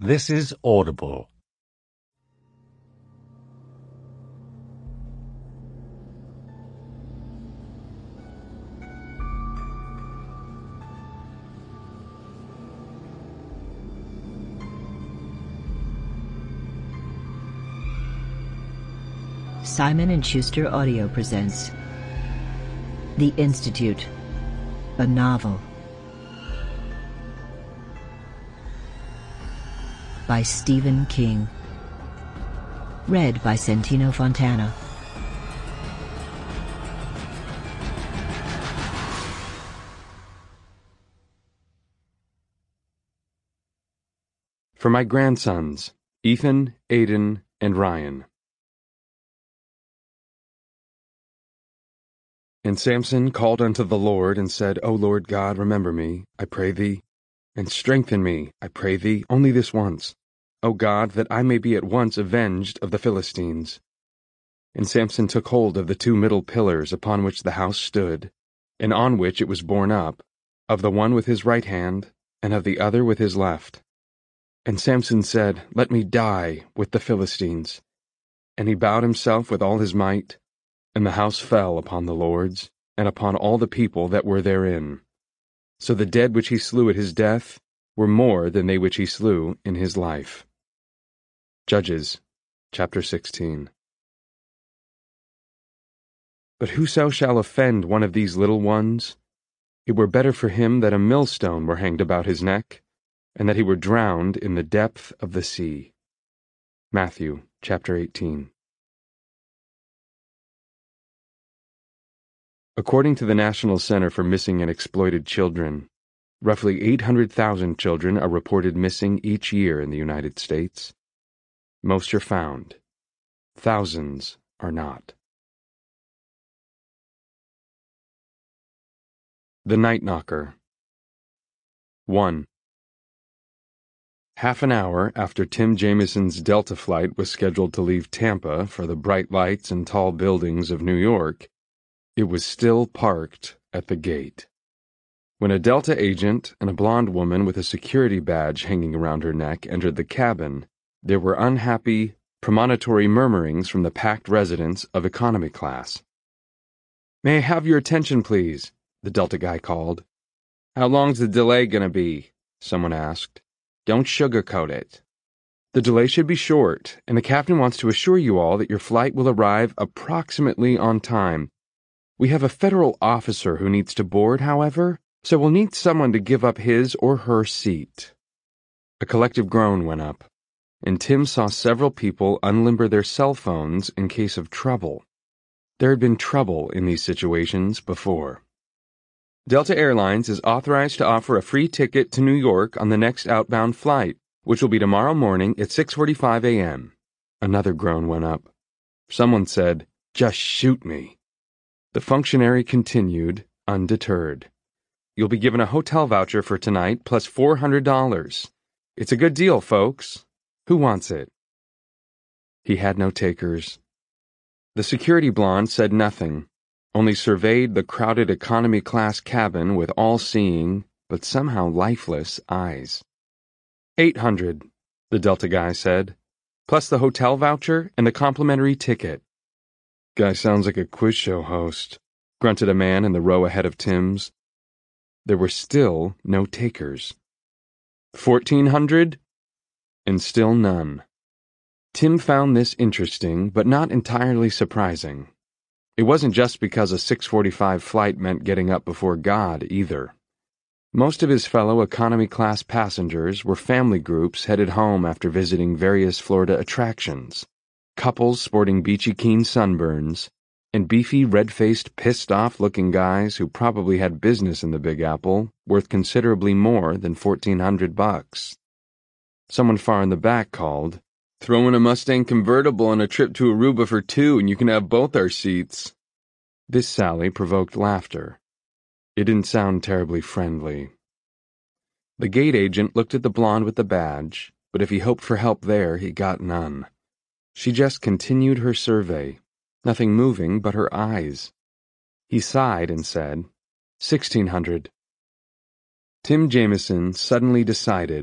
This is Audible. Simon & Schuster Audio presents The Institute, a novel by Stephen King, read by Santino Fontana. For my grandsons, Ethan, Aiden, and Ryan. And Samson called unto the Lord, and said, O Lord God, remember me, I pray thee, and strengthen me, I pray thee, only this once, O God, that I may be at once avenged of the Philistines. And Samson took hold of the two middle pillars upon which the house stood, and on which it was borne up, of the one with his right hand, and of the other with his left. And Samson said, Let me die with the Philistines. And he bowed himself with all his might, and the house fell upon the lords, and upon all the people that were therein. So the dead which he slew at his death were more than they which he slew in his life. Judges, chapter 16. But whoso shall offend one of these little ones, it were better for him that a millstone were hanged about his neck, and that he were drowned in the depth of the sea. Matthew, chapter 18. According to the National Center for Missing and Exploited Children, roughly 800,000 children are reported missing each year in the United States. Most are found. Thousands are not. The Night Knocker. 1. Half an hour after Tim Jamison's Delta flight was scheduled to leave Tampa for the bright lights and tall buildings of New York, it was still parked at the gate. When a Delta agent and a blonde woman with a security badge hanging around her neck entered the cabin, there were unhappy, premonitory murmurings from the packed residents of economy class. May I have your attention, please? The Delta guy called. How long's the delay gonna be? Someone asked. Don't sugarcoat it. The delay should be short, and the captain wants to assure you all that your flight will arrive approximately on time. We have a federal officer who needs to board, however, so we'll need someone to give up his or her seat. A collective groan went up, and Tim saw several people unlimber their cell phones in case of trouble. There had been trouble in these situations before. Delta Airlines is authorized to offer a free ticket to New York on the next outbound flight, which will be tomorrow morning at 6:45 a.m. Another groan went up. Someone said, Just shoot me. The functionary continued, undeterred. You'll be given a hotel voucher for tonight plus $400. It's a good deal, folks. Who wants it? He had no takers. The security blonde said nothing, only surveyed the crowded economy class cabin with all-seeing, but somehow lifeless, eyes. $800, the Delta guy said, plus the hotel voucher and the complimentary ticket. Guy sounds like a quiz show host, grunted a man in the row ahead of Tim's. There were still no takers. 1,400? And still none. Tim found this interesting, but not entirely surprising. It wasn't just because a 6:45 flight meant getting up before God, either. Most of his fellow economy-class passengers were family groups headed home after visiting various Florida attractions. Couples sporting beachy keen sunburns, and beefy, red-faced, pissed-off-looking guys who probably had business in the Big Apple worth considerably more than $1,400. Someone far in the back called, Throw in a Mustang convertible and a trip to Aruba for two, and you can have both our seats. This sally provoked laughter. It didn't sound terribly friendly. The gate agent looked at the blonde with the badge, but if he hoped for help there, he got none. She just continued her survey, nothing moving but her eyes. He sighed and said, 1,600. Tim Jamison suddenly decided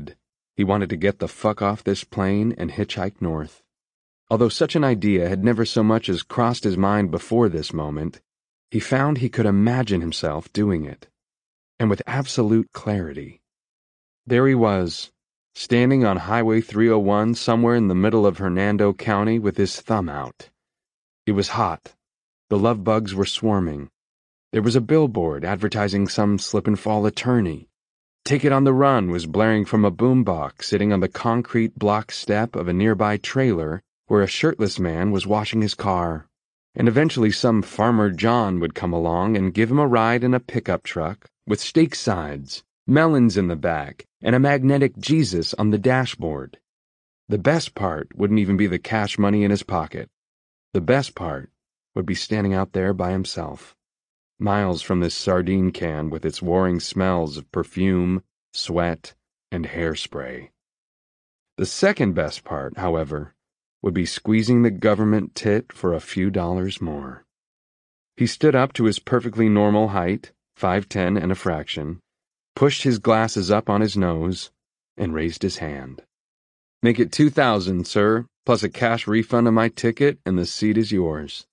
He wanted to get the fuck off this plane and hitchhike north. Although such an idea had never so much as crossed his mind before this moment, he found he could imagine himself doing it, and with absolute clarity. There he was, standing on Highway 301 somewhere in the middle of Hernando County with his thumb out. It was hot. The love bugs were swarming. There was a billboard advertising some slip-and-fall attorney. Ticket on the Run was blaring from a boombox sitting on the concrete block step of a nearby trailer where a shirtless man was washing his car. And eventually some Farmer John would come along and give him a ride in a pickup truck with steak sides, melons in the back, and a magnetic Jesus on the dashboard. The best part wouldn't even be the cash money in his pocket. The best part would be standing out there by himself, miles from this sardine can with its warring smells of perfume, sweat, and hairspray. The second best part, however, would be squeezing the government tit for a few dollars more. He stood up to his perfectly normal height, 5'10" and a fraction, pushed his glasses up on his nose, and raised his hand. "Make it $2,000, sir, plus a cash refund on my ticket, and the seat is yours."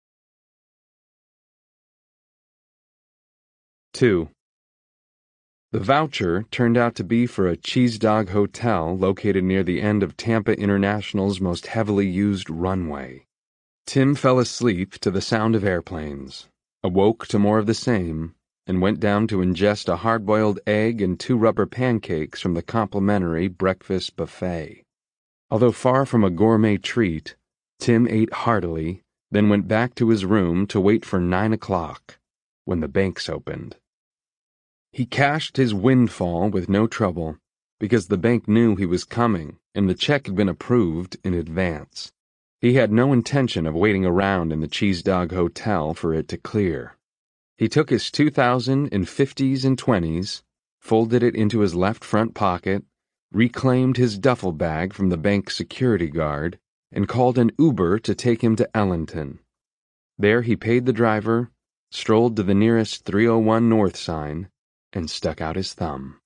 2. The voucher turned out to be for a Cheese Dog Hotel located near the end of Tampa International's most heavily used runway. Tim fell asleep to the sound of airplanes, awoke to more of the same, and went down to ingest a hard-boiled egg and 2 rubber pancakes from the complimentary breakfast buffet. Although far from a gourmet treat, Tim ate heartily, then went back to his room to wait for 9 o'clock, when the banks opened. He cashed his windfall with no trouble, because the bank knew he was coming and the check had been approved in advance. He had no intention of waiting around in the Cheese Dog Hotel for it to clear. He took his $2,000 in 50s and 20s, folded it into his left front pocket, reclaimed his duffel bag from the bank security guard, and called an Uber to take him to Ellington. There he paid the driver, strolled to the nearest 301 North sign, and stuck out his thumb.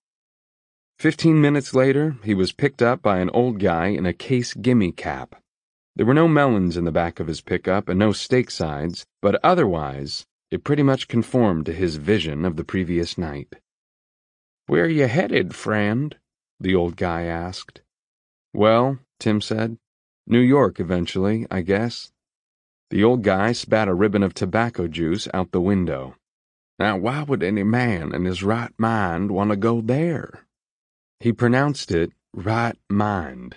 15 minutes later, he was picked up by an old guy in a Case Gimme cap. There were no melons in the back of his pickup and no steak sides, but otherwise, it pretty much conformed to his vision of the previous night. "Where you headed, friend?" the old guy asked. "Well," Tim said, "New York eventually, I guess." The old guy spat a ribbon of tobacco juice out the window. "Now why would any man in his right mind want to go there?" He pronounced it right mind.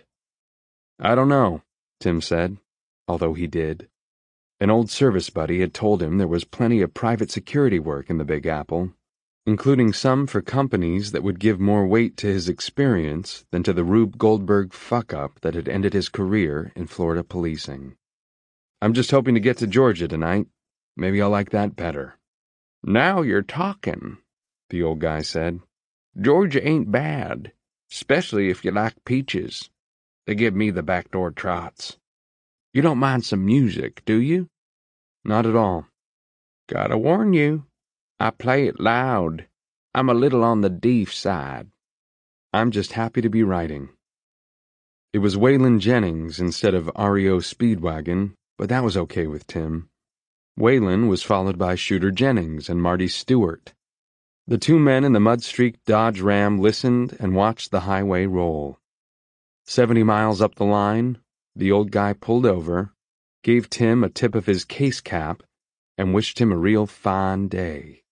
"I don't know," Tim said, although he did. An old service buddy had told him there was plenty of private security work in the Big Apple, including some for companies that would give more weight to his experience than to the Rube Goldberg fuck-up that had ended his career in Florida policing. "I'm just hoping to get to Georgia tonight. Maybe I'll like that better." "Now you're talking," the old guy said. "Georgia ain't bad, especially if you like peaches. They give me the backdoor trots. You don't mind some music, do you?" "Not at all." "Gotta warn you, I play it loud. I'm a little on the deef side." "I'm just happy to be writing." It was Waylon Jennings instead of REO Speedwagon, but that was okay with Tim. Waylon was followed by Shooter Jennings and Marty Stewart. The 2 men in the mud-streaked Dodge Ram listened and watched the highway roll. 70 miles up the line, the old guy pulled over, gave Tim a tip of his case cap, and wished him a real fine day.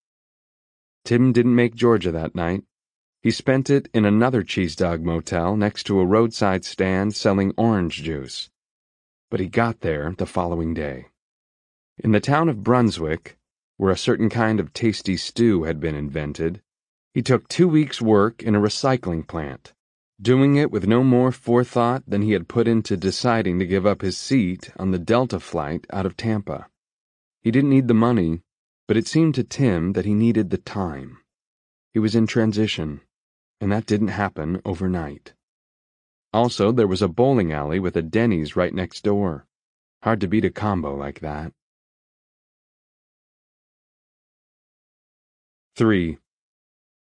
Tim didn't make Georgia that night. He spent it in another Cheese Dog motel next to a roadside stand selling orange juice. But he got there the following day. In the town of Brunswick, where a certain kind of tasty stew had been invented, he took 2 weeks' work in a recycling plant, doing it with no more forethought than he had put into deciding to give up his seat on the Delta flight out of Tampa. He didn't need the money, but it seemed to Tim that he needed the time. He was in transition, and that didn't happen overnight. Also, there was a bowling alley with a Denny's right next door. Hard to beat a combo like that. 3.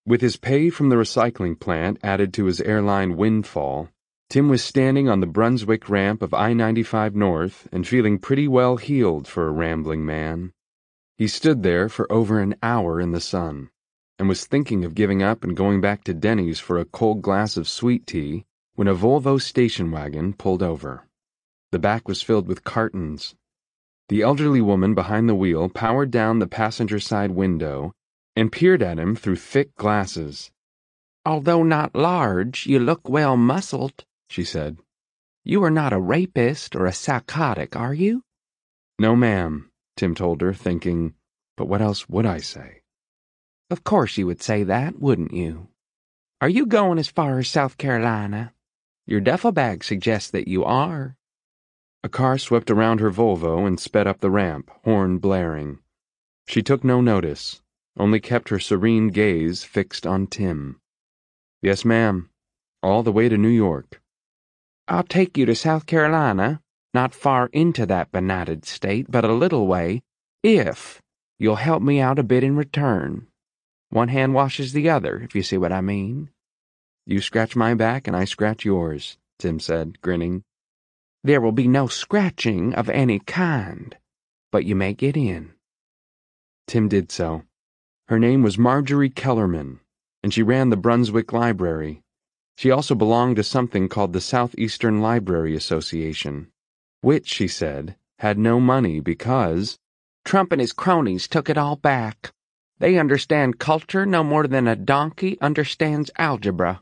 With his pay from the recycling plant added to his airline windfall, Tim was standing on the Brunswick ramp of I-95 North and feeling pretty well heeled for a rambling man. He stood there for over an hour in the sun, and was thinking of giving up and going back to Denny's for a cold glass of sweet tea when a Volvo station wagon pulled over. The back was filled with cartons. The elderly woman behind the wheel powered down the passenger side window and peered at him through thick glasses. "Although not large, you look well muscled," she said. "You are not a rapist or a psychotic, are you?" "No, ma'am," Tim told her, thinking, but what else would I say? "Of course you would say that, wouldn't you? Are you going as far as South Carolina? Your duffel bag suggests that you are." A car swept around her Volvo and sped up the ramp, horn blaring. She took no notice, only kept her serene gaze fixed on Tim. "Yes, ma'am. All the way to New York." "I'll take you to South Carolina, not far into that benighted state, but a little way, if you'll help me out a bit in return. One hand washes the other, if you see what I mean." "You scratch my back and I scratch yours," Tim said, grinning. "There will be no scratching of any kind, but you may get in." Tim did so. Her name was Marjorie Kellerman, and she ran the Brunswick Library. She also belonged to something called the Southeastern Library Association, which, she said, had no money because Trump and his cronies took it all back. They understand culture no more than a donkey understands algebra.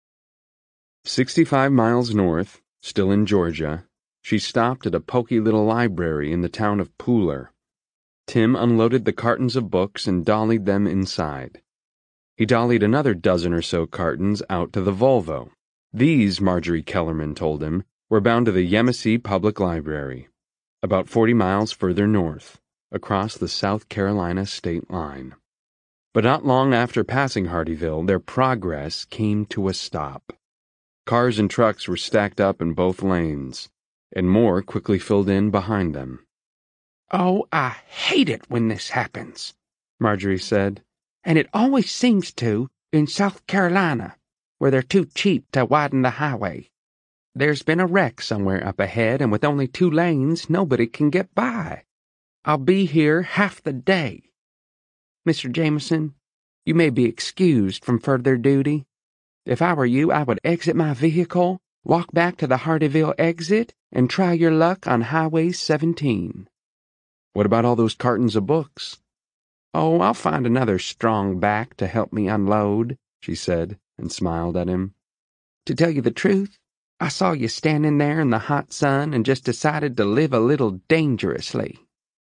65 miles north, still in Georgia, she stopped at a poky little library in the town of Pooler. Tim unloaded the cartons of books and dollied them inside. He dollied another dozen or so cartons out to the Volvo. These, Marjorie Kellerman told him, were bound to the Yemassee Public Library, about 40 miles further north, across the South Carolina state line. But not long after passing Hardeeville, their progress came to a stop. Cars and trucks were stacked up in both lanes, and more quickly filled in behind them. "Oh, I hate it when this happens," Marjorie said. "And it always seems to in South Carolina, where they're too cheap to widen the highway. There's been a wreck somewhere up ahead, and with only 2 lanes, nobody can get by. I'll be here half the day. Mr. Jameson, you may be excused from further duty. If I were you, I would exit my vehicle, walk back to the Hardeeville exit, and try your luck on Highway 17. "What about all those cartons of books?" "Oh, I'll find another strong back to help me unload," she said, and smiled at him. "To tell you the truth, I saw you standing there in the hot sun and just decided to live a little dangerously."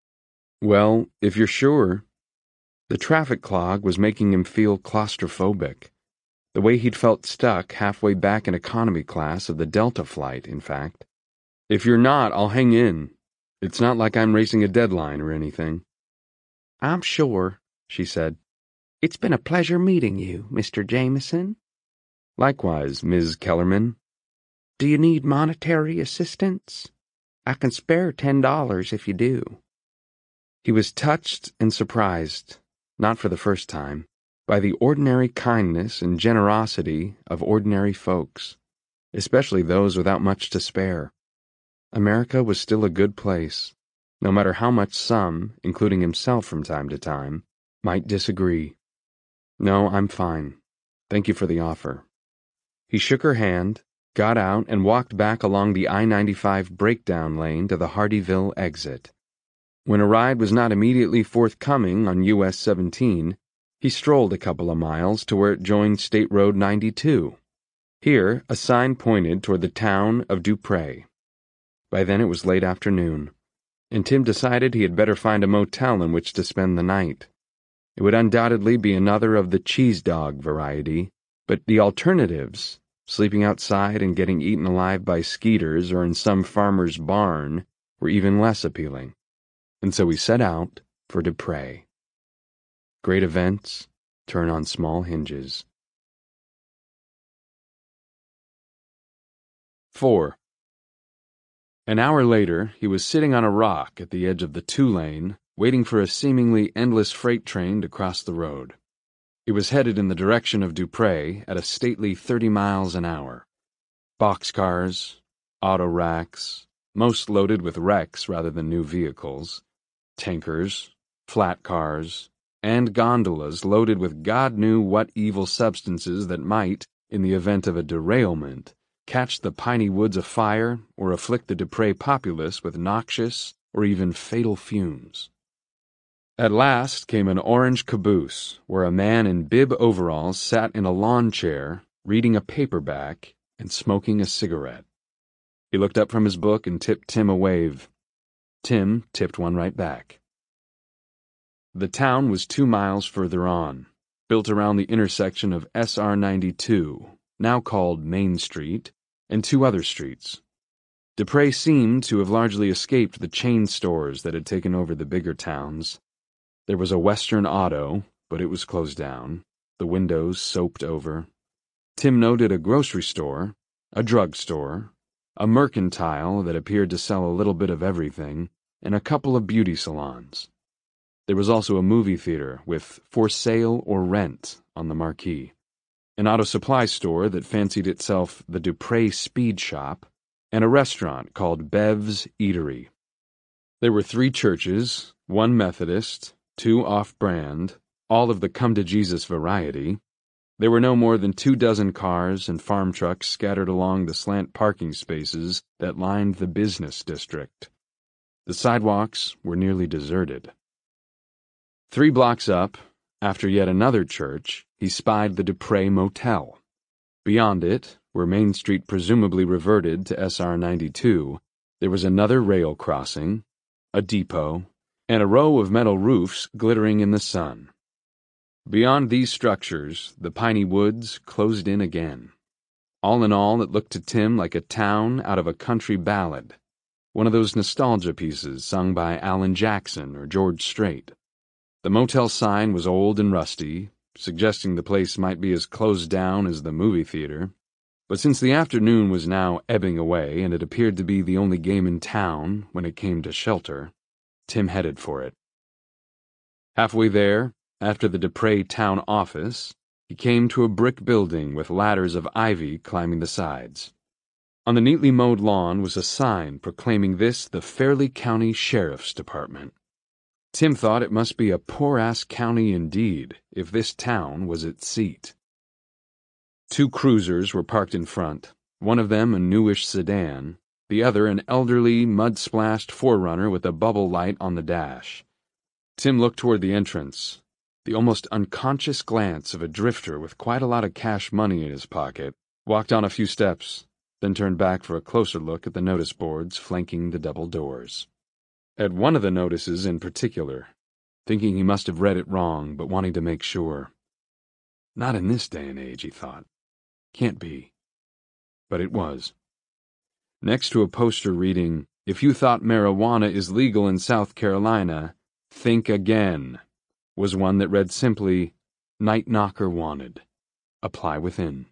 "Well, if you're sure." The traffic clog was making him feel claustrophobic. The way he'd felt stuck halfway back in economy class of the Delta flight, in fact. "If you're not, I'll hang in. It's not like I'm racing a deadline or anything." "I'm sure," she said. "It's been a pleasure meeting you, Mr. Jameson." "Likewise, Ms. Kellerman." "Do you need monetary assistance? I can spare $10 if you do." He was touched and surprised, not for the first time, by the ordinary kindness and generosity of ordinary folks, especially those without much to spare. America was still a good place, no matter how much some, including himself from time to time, might disagree. "No, I'm fine. Thank you for the offer." He shook her hand, got out, and walked back along the I-95 breakdown lane to the Hardeeville exit. When a ride was not immediately forthcoming on US 17, he strolled a couple of miles to where it joined State Road 92. Here, a sign pointed toward the town of Dupre. By then it was late afternoon, and Tim decided he had better find a motel in which to spend the night. It would undoubtedly be another of the cheese dog variety, but the alternatives, sleeping outside and getting eaten alive by skeeters or in some farmer's barn, were even less appealing. And so he set out for Dupre. Great events turn on small hinges. 4. An hour later, he was sitting on a rock at the edge of the 2-lane, waiting for a seemingly endless freight train to cross the road. It He was headed in the direction of Dupre at a stately 30 miles an hour. Boxcars, auto racks, most loaded with wrecks rather than new vehicles, tankers, flat cars, and gondolas loaded with God knew what evil substances that might, in the event of a derailment, catch the piney woods afire or afflict the Dupre populace with noxious or even fatal fumes. At last came an orange caboose where a man in bib overalls sat in a lawn chair, reading a paperback and smoking a cigarette. He looked up from his book and tipped Tim a wave. Tim tipped one right back. The town was 2 miles further on, built around the intersection of SR 92, now called Main Street, and 2 other streets. Dupre seemed to have largely escaped the chain stores that had taken over the bigger towns. There was a Western Auto, but it was closed down, the windows soaped over. Tim noted a grocery store, a drugstore, a mercantile that appeared to sell a little bit of everything, and a couple of beauty salons. There was also a movie theater with "For Sale or Rent" on the marquee, an auto supply store that fancied itself the Dupre Speed Shop, and a restaurant called Bev's Eatery. There were 3 churches, 1 Methodist, 2 off-brand, all of the come-to-Jesus variety. There were no more than 24 cars and farm trucks scattered along the slant parking spaces that lined the business district. The sidewalks were nearly deserted. 3 blocks up, after yet another church, he spied the Dupre Motel. Beyond it, where Main Street presumably reverted to SR 92, there was another rail crossing, a depot, and a row of metal roofs glittering in the sun. Beyond these structures, the piney woods closed in again. All in all, it looked to Tim like a town out of a country ballad, one of those nostalgia pieces sung by Alan Jackson or George Strait. The motel sign was old and rusty, suggesting the place might be as closed down as the movie theater, but since the afternoon was now ebbing away and it appeared to be the only game in town when it came to shelter, Tim headed for it. Halfway there, after the Dupre town office, he came to a brick building with ladders of ivy climbing the sides. On the neatly mowed lawn was a sign proclaiming this the Fairleigh County Sheriff's Department. Tim thought it must be a poor-ass county indeed if this town was its seat. 2 cruisers were parked in front, one of them a newish sedan, the other an elderly, mud-splashed 4Runner with a bubble light on the dash. Tim looked toward the entrance, the almost unconscious glance of a drifter with quite a lot of cash money in his pocket, walked on a few steps, then turned back for a closer look at the notice boards flanking the double doors. At one of the notices in particular, thinking he must have read it wrong but wanting to make sure. Not in this day and age, he thought. Can't be. But it was. Next to a poster reading, "If you thought marijuana is legal in South Carolina, think again," was one that read simply, "Night Knocker wanted. Apply within."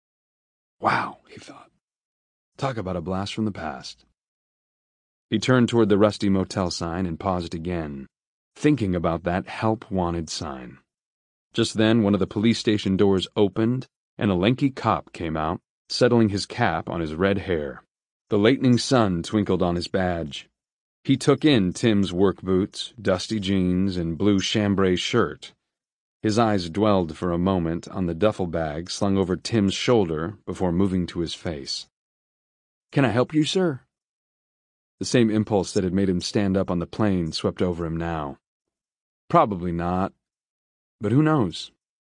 Wow, he thought. Talk about a blast from the past. He turned toward the rusty motel sign and paused again, thinking about that help wanted sign. Just then, one of the police station doors opened, and a lanky cop came out, settling his cap on his red hair. The lightning sun twinkled on his badge. He took in Tim's work boots, dusty jeans, and blue chambray shirt. His eyes dwelled for a moment on the duffel bag slung over Tim's shoulder before moving to his face. "Can I help you, sir?" The same impulse that had made him stand up on the plane swept over him now. Probably not, but who knows?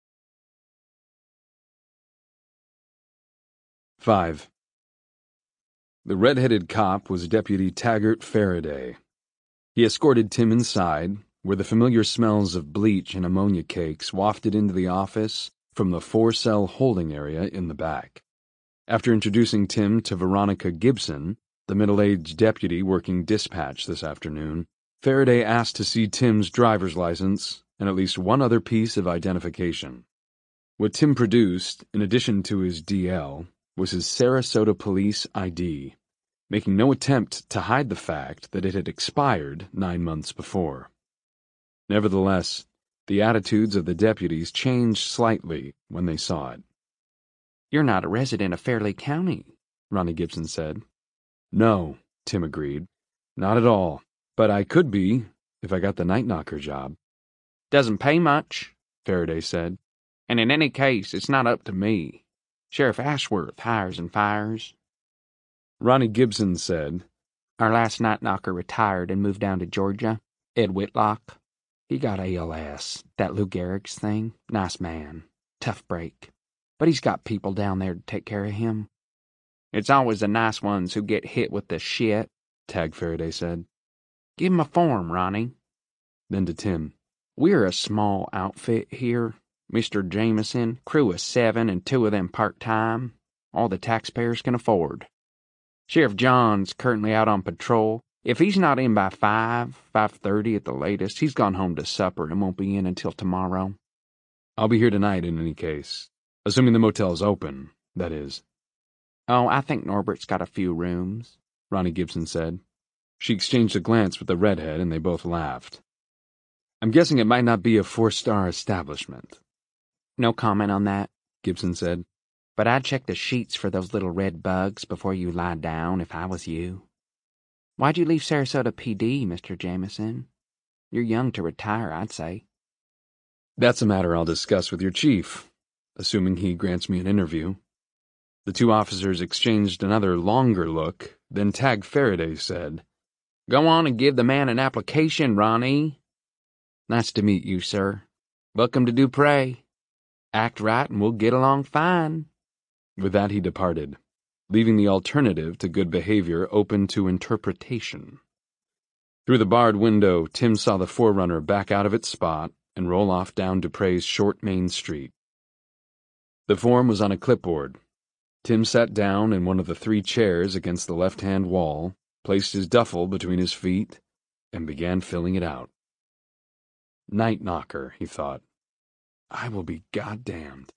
5. The red-headed cop was Deputy Taggart Faraday. He escorted Tim inside, where the familiar smells of bleach and ammonia cakes wafted into the office from the 4-cell holding area in the back. After introducing Tim to Veronica Gibson, the middle-aged deputy working dispatch this afternoon, Faraday asked to see Tim's driver's license and at least one other piece of identification. What Tim produced, in addition to his DL, was his Sarasota Police ID, making no attempt to hide the fact that it had expired 9 months before. Nevertheless, The attitudes of the deputies changed slightly when they saw it. "You're not a resident of Fairleigh County," Ronnie Gibson said. "No," Tim agreed. "Not at all. But I could be, if I got the night knocker job." "Doesn't pay much," Faraday said. "and in any case, it's not up to me. Sheriff Ashworth hires and fires." Ronnie Gibson said, "Our last night knocker retired and moved down to Georgia, Ed Whitlock. He got ALS, that Lou Gehrig's thing. Nice man. Tough break. But he's got people down there to take care of him. It's always the nice ones who get hit with the shit," Tag Faraday said. "Give him a form, Ronnie." Then to Tim, "We're a small outfit here. Mr. Jameson, crew of 7 and 2 of them part-time. All the taxpayers can afford. Sheriff John's currently out on patrol. If he's not in by 5:30 at the latest, he's gone home to supper and won't be in until tomorrow." "I'll be here tonight in any case. Assuming the motel's open, that is." "Oh, I think Norbert's got a few rooms," Ronnie Gibson said. She exchanged a glance with the redhead and they both laughed. "I'm guessing it might not be a 4-star establishment." "No comment on that," Gibson said. "But I'd check the sheets for those little red bugs before you lie down if I was you. Why'd you leave Sarasota PD, Mr. Jameson? You're young to retire, I'd say." "That's a matter I'll discuss with your chief, assuming he grants me an interview." The two officers exchanged another longer look, then Tag Faraday said, "Go on and give the man an application, Ronnie." "Nice to meet you, sir. Welcome to Dupre. Act right and we'll get along fine." With that he departed, leaving the alternative to good behavior open to interpretation. Through the barred window, Tim saw the Forerunner back out of its spot and roll off down Dupre's short main street. The form was on a clipboard. Tim sat down in one of the 3 chairs against the left-hand wall, placed his duffel between his feet, and began filling it out. Night knocker, he thought. I will be goddamned.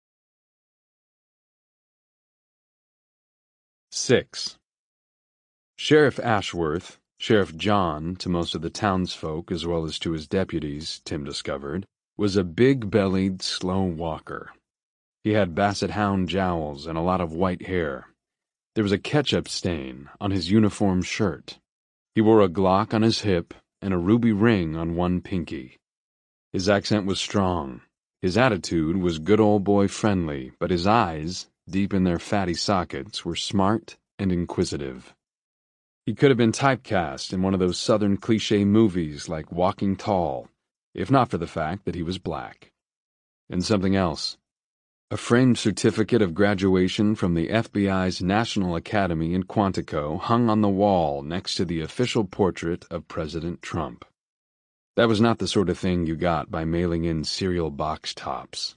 6. Sheriff Ashworth, Sheriff John to most of the townsfolk as well as to his deputies, Tim discovered, was a big-bellied, slow walker. He had basset hound jowls and a lot of white hair. There was a ketchup stain on his uniform shirt. He wore a Glock on his hip and a ruby ring on one pinky. His accent was strong. His attitude was good old boy friendly, but his eyes, deep in their fatty sockets, were smart and inquisitive. He could have been typecast in one of those southern cliché movies like Walking Tall, if not for the fact that he was black. And something else. A framed certificate of graduation from the FBI's National Academy in Quantico hung on the wall next to the official portrait of President Trump. That was not the sort of thing you got by mailing in cereal box tops.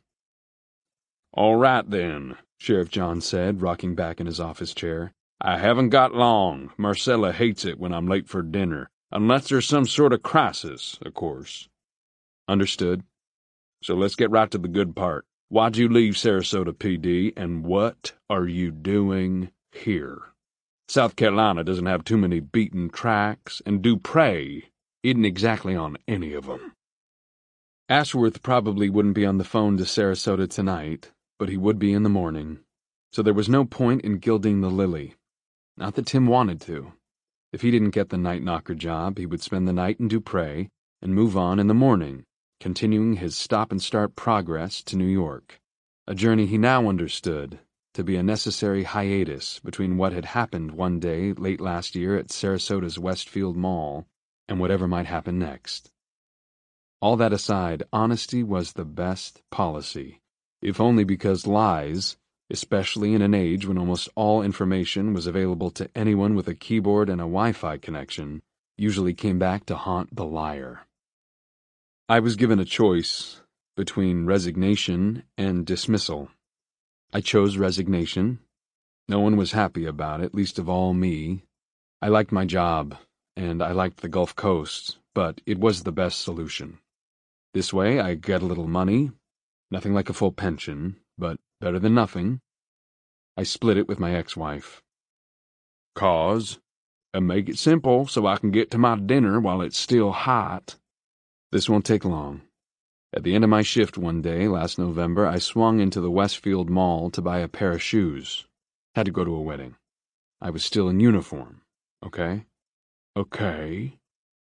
"All right, then," Sheriff John said, rocking back in his office chair. "I haven't got long. Marcella hates it when I'm late for dinner, unless there's some sort of crisis, of course." "Understood. So let's get right to the good part. Why'd you leave Sarasota PD, and what are you doing here? South Carolina doesn't have too many beaten tracks, and Dupre isn't exactly on any of them." Ashworth probably wouldn't be on the phone to Sarasota tonight, but he would be in the morning, so there was no point in gilding the lily. Not that Tim wanted to. If he didn't get the night knocker job, he would spend the night in Dupre and move on in the morning, continuing his stop-and-start progress to New York, a journey he now understood to be a necessary hiatus between what had happened one day late last year at Sarasota's Westfield Mall and whatever might happen next. All that aside, honesty was the best policy, if only because lies, especially in an age when almost all information was available to anyone with a keyboard and a Wi-Fi connection, usually came back to haunt the liar. I was given a choice between resignation and dismissal. I chose resignation. No one was happy about it, least of all me. I liked my job, and I liked the Gulf Coast, but it was the best solution. This way I get a little money, nothing like a full pension, but better than nothing. I split it with my ex-wife. "Cause? And make it simple so I can get to my dinner while it's still hot." "This won't take long. At the end of my shift one day last November, I swung into the Westfield Mall to buy a pair of shoes. Had to go to a wedding. I was still in uniform, okay? Okay.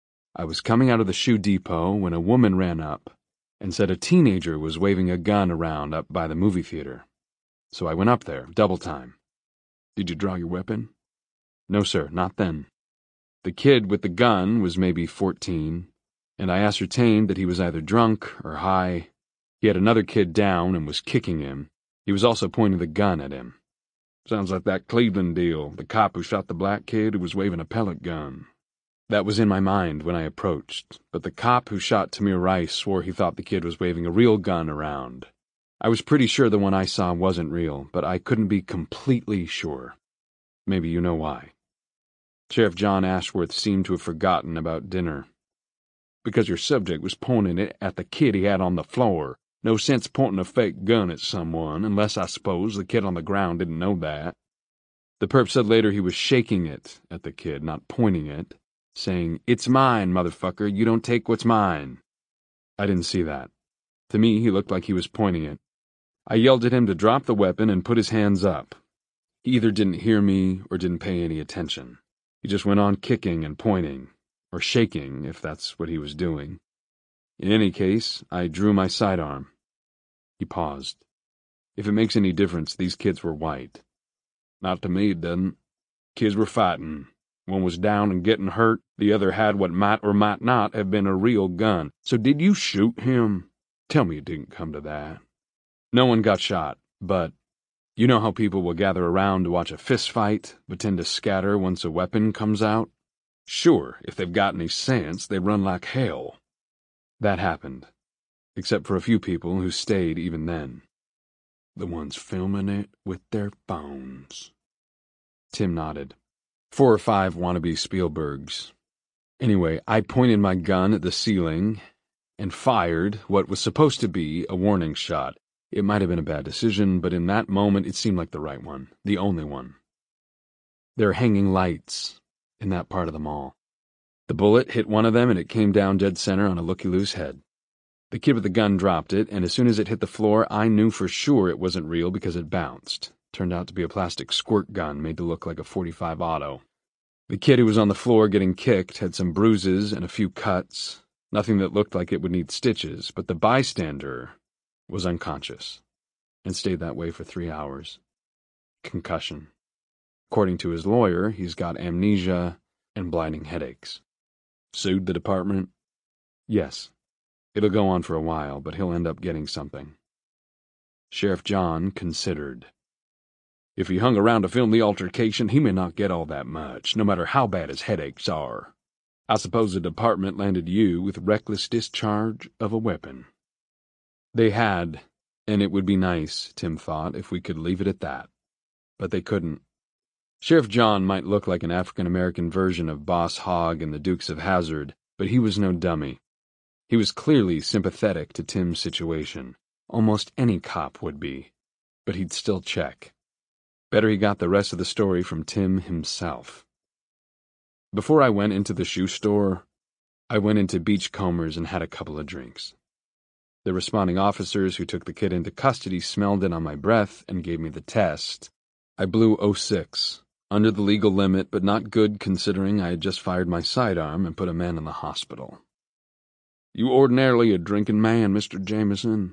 I was coming out of the shoe depot when a woman ran up and said a teenager was waving a gun around up by the movie theater. So I went up there, double time. Did you draw your weapon? No, sir, not then. The kid with the gun was maybe 14, and I ascertained that he was either drunk or high. He had another kid down and was kicking him. He was also pointing the gun at him. Sounds like that Cleveland deal, the cop who shot the black kid who was waving a pellet gun. That was in my mind when I approached, but the cop who shot Tamir Rice swore he thought the kid was waving a real gun around. I was pretty sure the one I saw wasn't real, but I couldn't be completely sure. Maybe you know why. Sheriff John Ashworth seemed to have forgotten about dinner. Because your subject was pointing it at the kid he had on the floor. No sense pointing a fake gun at someone, unless I suppose the kid on the ground didn't know that. The perp said later he was shaking it at the kid, not pointing it, saying, "It's mine, motherfucker, you don't take what's mine." I didn't see that. To me, he looked like he was pointing it. I yelled at him to drop the weapon and put his hands up. He either didn't hear me or didn't pay any attention. He just went on kicking and pointing, or shaking, if that's what he was doing. In any case, I drew my sidearm. He paused. If it makes any difference, these kids were white. Not to me, it doesn't. Kids were fighting. One was down and getting hurt, the other had what might or might not have been a real gun. So did you shoot him? Tell me it didn't come to that. No one got shot, but you know how people will gather around to watch a fist fight, but tend to scatter once a weapon comes out? Sure, if they've got any sense, they run like hell. That happened, except for a few people who stayed even then. The ones filming it with their phones. Tim nodded. 4 or 5 wannabe Spielbergs. Anyway, I pointed my gun at the ceiling and fired what was supposed to be a warning shot. It might have been a bad decision, but in that moment it seemed like the right one, the only one. There are hanging lights in that part of the mall. The bullet hit one of them and it came down dead center on a looky-loose head. The kid with the gun dropped it, and as soon as it hit the floor, I knew for sure it wasn't real because it bounced. Turned out to be a plastic squirt gun made to look like a .45 auto. The kid who was on the floor getting kicked had some bruises and a few cuts, nothing that looked like it would need stitches, but the bystander was unconscious and stayed that way for 3 hours. Concussion. According to his lawyer, he's got amnesia and blinding headaches. Sued the department? Yes. It'll go on for a while, but he'll end up getting something. Sheriff John considered. If he hung around to film the altercation, he may not get all that much, no matter how bad his headaches are. I suppose the department landed you with reckless discharge of a weapon. They had, and it would be nice, Tim thought, if we could leave it at that. But they couldn't. Sheriff John might look like an African-American version of Boss Hogg in the Dukes of Hazzard, but he was no dummy. He was clearly sympathetic to Tim's situation. Almost any cop would be. But he'd still check. Better he got the rest of the story from Tim himself. Before I went into the shoe store, I went into Beachcombers and had a couple of drinks. The responding officers who took the kid into custody smelled it on my breath and gave me the test. I blew 06, under the legal limit, but not good considering I had just fired my sidearm and put a man in the hospital. You ordinarily a drinking man, Mr. Jameson.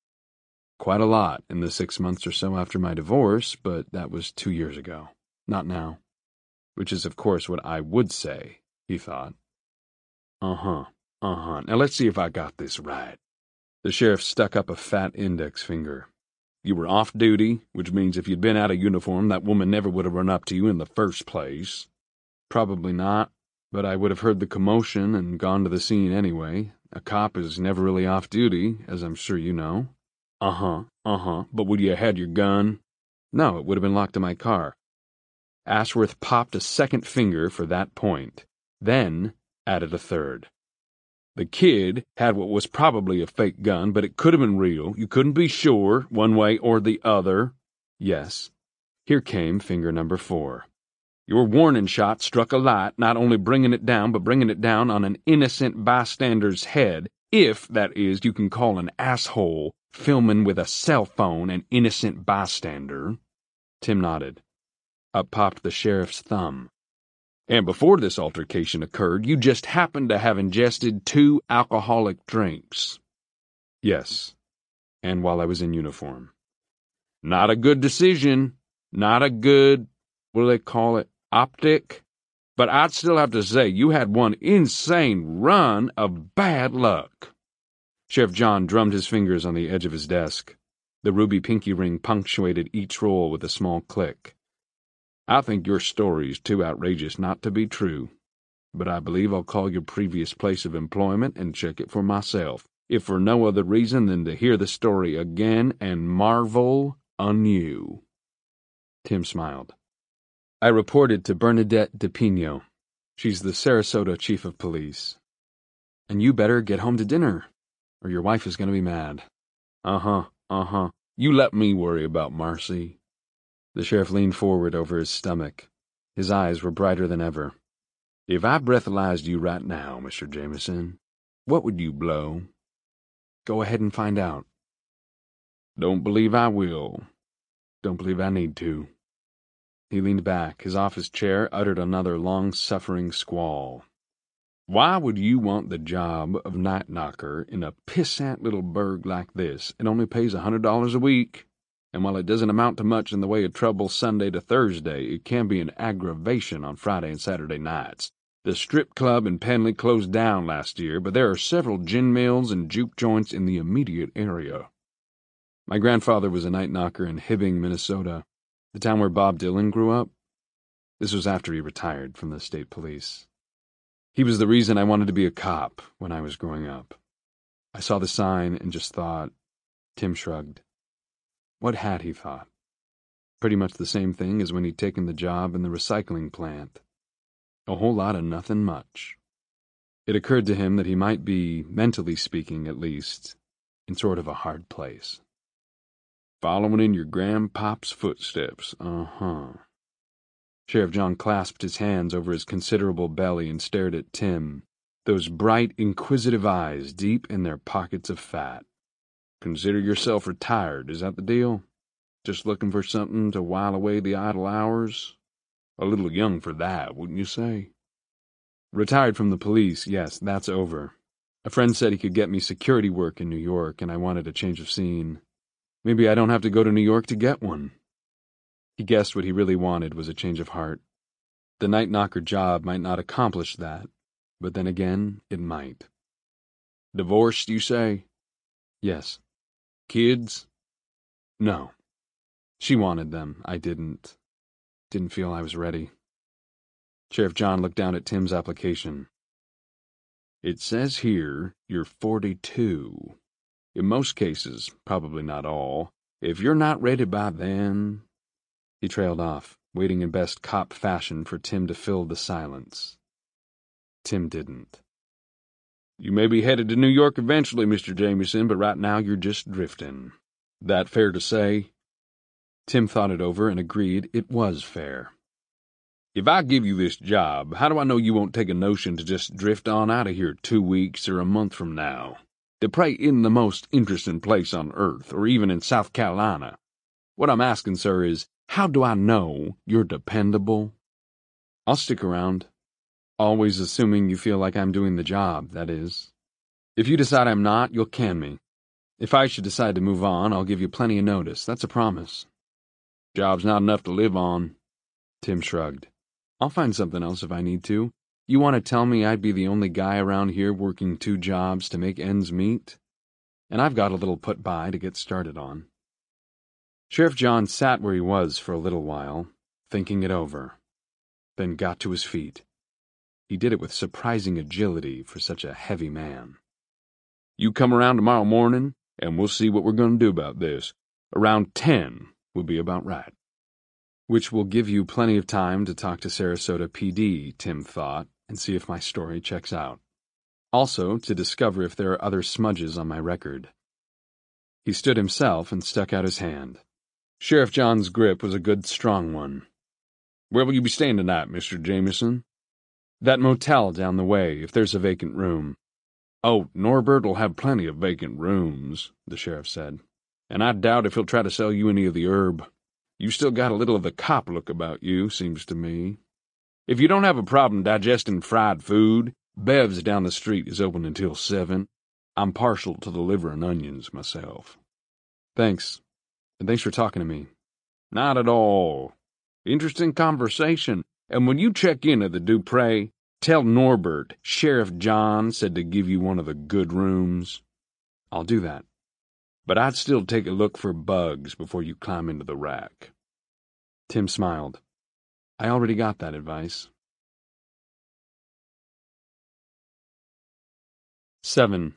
Quite a lot in the 6 months or so after my divorce, but that was 2 years ago, not now. Which is, of course, what I would say, he thought. Now let's see if I got this right. The sheriff stuck up a fat index finger. You were off duty, which means if you'd been out of uniform, that woman never would have run up to you in the first place. Probably not, but I would have heard the commotion and gone to the scene anyway. A cop is never really off duty, as I'm sure you know. But would you have had your gun? No, it would have been locked in my car. Ashworth popped a second finger for that point, then added a third. The kid had what was probably a fake gun, but it could have been real. You couldn't be sure, one way or the other. Yes. Here came finger number 4. Your warning shot struck a light, not only bringing it down, but bringing it down on an innocent bystander's head. If, that is, you can call an asshole filming with a cell phone an innocent bystander. Tim nodded. Up popped the sheriff's thumb. And before this altercation occurred, you just happened to have ingested 2 alcoholic drinks. Yes, and while I was in uniform. Not a good decision. Not a good, what do they call it, optic? But I'd still have to say you had one insane run of bad luck. Sheriff John drummed his fingers on the edge of his desk. The ruby pinky ring punctuated each roll with a small click. I think your story's too outrageous not to be true, but I believe I'll call your previous place of employment and check it for myself, if for no other reason than to hear the story again and marvel anew. Tim smiled. I reported to Bernadette DePino. She's the Sarasota chief of police. And you better get home to dinner, or your wife is going to be mad. Uh-huh. You let me worry about Marcy. The sheriff leaned forward over his stomach. His eyes were brighter than ever. If I breathalyzed you right now, Mr. Jameson, what would you blow? Go ahead and find out. Don't believe I will. Don't believe I need to. He leaned back. His office chair uttered another long-suffering squall. Why would you want the job of night knocker in a pissant little burg like this? It only pays $100 a week. And while it doesn't amount to much in the way of trouble Sunday to Thursday, it can be an aggravation on Friday and Saturday nights. The strip club in Penley closed down last year, but there are several gin mills and juke joints in the immediate area. My grandfather was a night knocker in Hibbing, Minnesota, the town where Bob Dylan grew up. This was after he retired from the state police. He was the reason I wanted to be a cop when I was growing up. I saw the sign and just thought. Tim shrugged. What had he thought? Pretty much the same thing as when he'd taken the job in the recycling plant. A whole lot of nothing much. It occurred to him that he might be, mentally speaking at least, in sort of a hard place. Following in your grandpop's footsteps, Sheriff John clasped his hands over his considerable belly and stared at Tim, those bright, inquisitive eyes deep in their pockets of fat. Consider yourself retired, is that the deal? Just looking for something to while away the idle hours? A little young for that, wouldn't you say? Retired from the police, yes, that's over. A friend said he could get me security work in New York, and I wanted a change of scene. Maybe I don't have to go to New York to get one. He guessed what he really wanted was a change of heart. The night knocker job might not accomplish that, but then again, it might. Divorced, you say? Yes. Kids? No. She wanted them. I didn't. Didn't feel I was ready. Sheriff John looked down at Tim's application. It says here you're 42. In most cases, probably not all, if you're not ready by then... He trailed off, waiting in best cop fashion for Tim to fill the silence. Tim didn't. You may be headed to New York eventually, Mr. Jameson, but right now you're just drifting. That fair to say? Tim thought it over and agreed it was fair. If I give you this job, how do I know you won't take a notion to just drift on out of here 2 weeks or a month from now? To pray in the most interesting place on earth, or even in South Carolina. What I'm asking, sir, is, how do I know you're dependable? I'll stick around. Always assuming you feel like I'm doing the job, that is. If you decide I'm not, you'll can me. If I should decide to move on, I'll give you plenty of notice. That's a promise. Job's not enough to live on. Tim shrugged. I'll find something else if I need to. You want to tell me I'd be the only guy around here working 2 jobs to make ends meet? And I've got a little put by to get started on. Sheriff John sat where he was for a little while, thinking it over, then got to his feet. He did it with surprising agility for such a heavy man. You come around tomorrow morning, and we'll see what we're going to do about this. Around 10 will be about right. Which will give you plenty of time to talk to Sarasota PD, Tim thought, and see if my story checks out. Also, to discover if there are other smudges on my record. He stood himself and stuck out his hand. Sheriff John's grip was a good, strong one. Where will you be staying tonight, Mr. Jameson? That motel down the way, if there's a vacant room. "Oh, Norbert'll have plenty of vacant rooms," the sheriff said. "And I doubt if he'll try to sell you any of the herb. You still got a little of the cop look about you, seems to me. If you don't have a problem digesting fried food, Bev's down the street is open until 7. I'm partial to the liver and onions myself." "Thanks. And thanks for talking to me." "Not at all. Interesting conversation. And when you check in at the Dupre, tell Norbert Sheriff John said to give you one of the good rooms." "I'll do that. But I'd still take a look for bugs before you climb into the rack." Tim smiled. "I already got that advice." 7.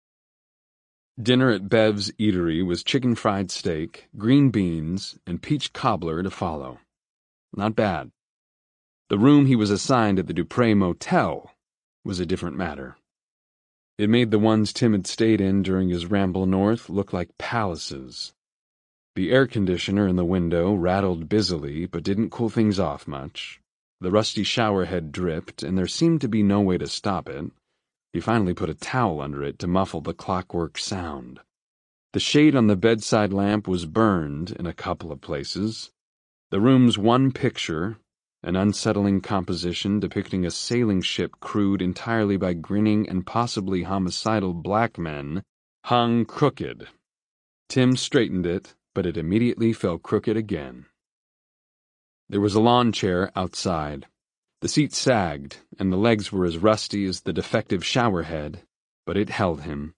Dinner at Bev's Eatery was chicken fried steak, green beans, and peach cobbler to follow. Not bad. The room he was assigned at the Dupre Motel was a different matter. It made the ones Tim had stayed in during his ramble north look like palaces. The air conditioner in the window rattled busily but didn't cool things off much. The rusty shower head dripped, and there seemed to be no way to stop it. He finally put a towel under it to muffle the clockwork sound. The shade on the bedside lamp was burned in a couple of places. The room's one picture, an unsettling composition depicting a sailing ship crewed entirely by grinning and possibly homicidal black men, hung crooked. Tim straightened it, but it immediately fell crooked again. There was a lawn chair outside. The seat sagged, and the legs were as rusty as the defective shower head, but it held him.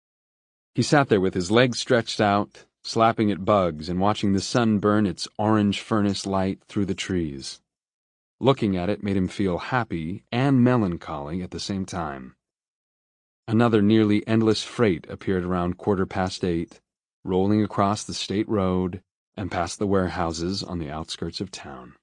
He sat there with his legs stretched out, slapping at bugs and watching the sun burn its orange furnace light through the trees. Looking at it made him feel happy and melancholy at the same time. Another nearly endless freight appeared around 8:15, rolling across the state road and past the warehouses on the outskirts of town.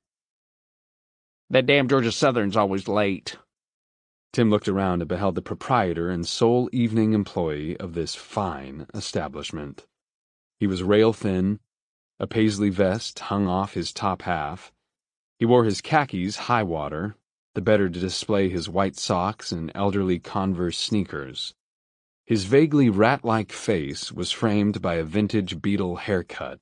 "That damn Georgia Southern's always late." Tim looked around and beheld the proprietor and sole evening employee of this fine establishment. He was rail-thin, a paisley vest hung off his top half. He wore his khakis high-water, the better to display his white socks and elderly Converse sneakers. His vaguely rat-like face was framed by a vintage Beatle haircut.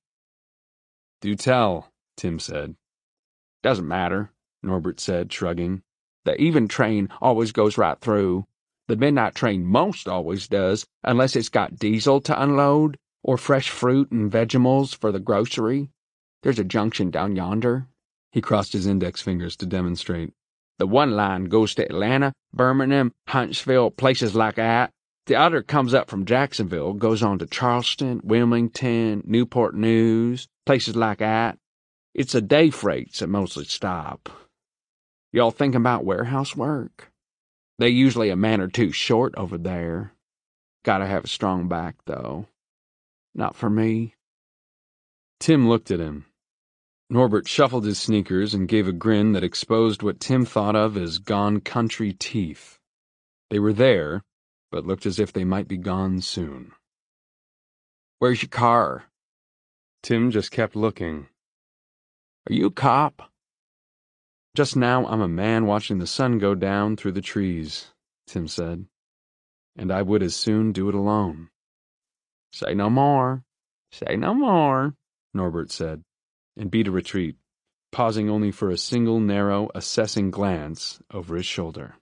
"Do tell," Tim said. "Doesn't matter," Norbert said, shrugging. "The even train always goes right through. The midnight train most always does, unless it's got diesel to unload, or fresh fruit and vegetables for the grocery. There's a junction down yonder." He crossed his index fingers to demonstrate. "The one line goes to Atlanta, Birmingham, Huntsville, places like that. The other comes up from Jacksonville, goes on to Charleston, Wilmington, Newport News, places like that. It's the day freights that mostly stop. Y'all thinking about warehouse work? They usually a man or two short over there. Gotta have a strong back, though. Not for me." Tim looked at him. Norbert shuffled his sneakers and gave a grin that exposed what Tim thought of as gone country teeth. They were there, but looked as if they might be gone soon. "Where's your car?" Tim just kept looking. "Are you a cop?" "Just now I'm a man watching the sun go down through the trees," Tim said. "And I would as soon do it alone." "Say no more. Say no more," Norbert said, and beat a retreat, pausing only for a single narrow, assessing glance over his shoulder.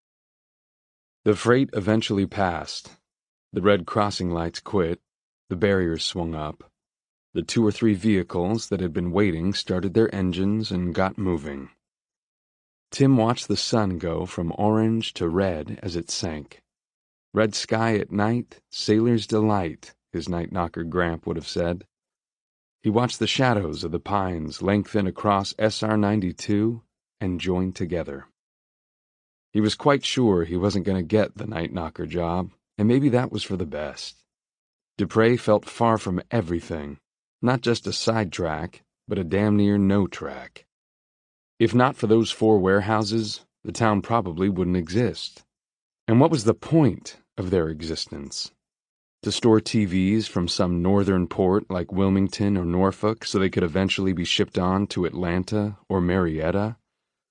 The freight eventually passed. The red crossing lights quit. The barriers swung up. The 2 or 3 vehicles that had been waiting started their engines and got moving. Tim watched the sun go from orange to red as it sank. Red sky at night, sailor's delight, his night knocker Gramp would have said. He watched the shadows of the pines lengthen across SR 92 and join together. He was quite sure he wasn't going to get the night knocker job, and maybe that was for the best. Dupre felt far from everything, not just a sidetrack, but a damn near no track. If not for those 4 warehouses, the town probably wouldn't exist. And what was the point of their existence? To store TVs from some northern port like Wilmington or Norfolk so they could eventually be shipped on to Atlanta or Marietta?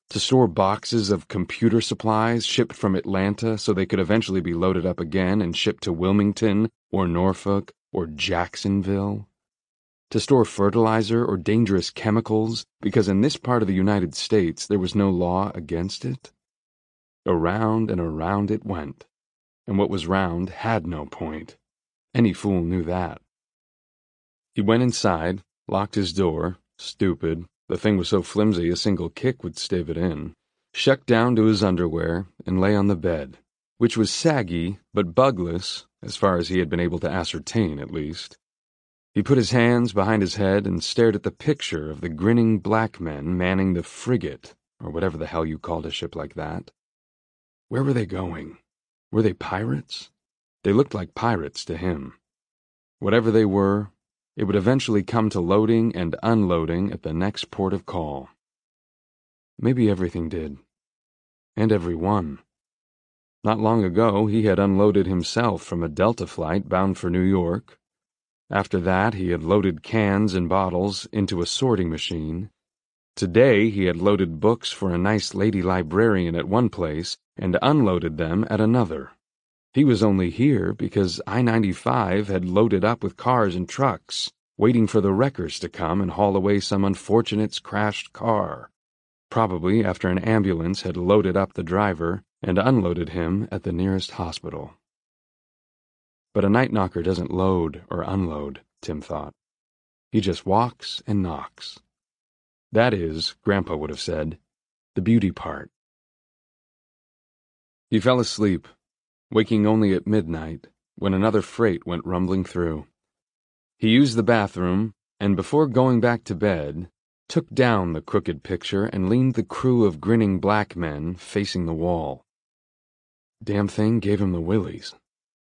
To store boxes of computer supplies shipped from Atlanta so they could eventually be loaded up again and shipped to Wilmington or Norfolk or Jacksonville. To store fertilizer or dangerous chemicals because in this part of the United States there was no law against it. Around and around it went, and what was round had no point. Any fool knew that. He went inside, locked his door, stupid, the thing was so flimsy a single kick would stave it in, shucked down to his underwear, and lay on the bed, which was saggy but bugless, as far as he had been able to ascertain at least. He put his hands behind his head and stared at the picture of the grinning black men manning the frigate, or whatever the hell you called a ship like that. Where were they going? Were they pirates? They looked like pirates to him. Whatever they were, it would eventually come to loading and unloading at the next port of call. Maybe everything did. And everyone. Not long ago, he had unloaded himself from a Delta flight bound for New York. After that, he had loaded cans and bottles into a sorting machine. Today, he had loaded books for a nice lady librarian at one place and unloaded them at another. He was only here because I-95 had loaded up with cars and trucks, waiting for the wreckers to come and haul away some unfortunate's crashed car, probably after an ambulance had loaded up the driver and unloaded him at the nearest hospital. But a night knocker doesn't load or unload, Tim thought. He just walks and knocks. That is, Grandpa would have said, the beauty part. He fell asleep, waking only at midnight, when another freight went rumbling through. He used the bathroom, and before going back to bed, took down the crooked picture and leaned the crew of grinning black men facing the wall. Damn thing gave him the willies.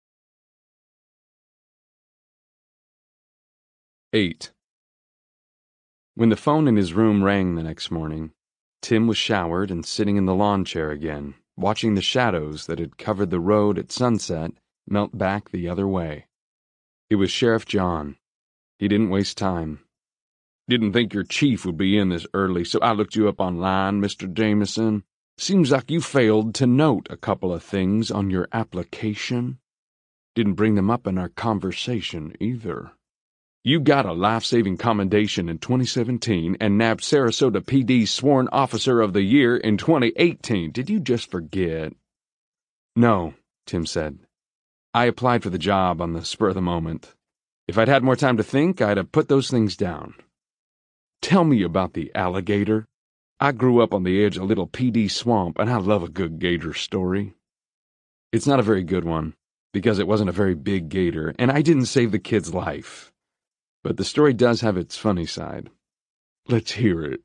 8. When the phone in his room rang the next morning, Tim was showered and sitting in the lawn chair again, watching the shadows that had covered the road at sunset melt back the other way. It was Sheriff John. He didn't waste time. "Didn't think your chief would be in this early, so I looked you up online, Mr. Jameson. Seems like you failed to note a couple of things on your application. Didn't bring them up in our conversation, either. You got a life-saving commendation in 2017 and nabbed Sarasota PD's Sworn Officer of the Year in 2018. Did you just forget?" "No," Tim said. "I applied for the job on the spur of the moment. If I'd had more time to think, I'd have put those things down." "Tell me about the alligator. I grew up on the edge of Little PD Swamp, and I love a good gator story." "It's not a very good one, because it wasn't a very big gator, and I didn't save the kid's life. But the story does have its funny side. Let's hear it."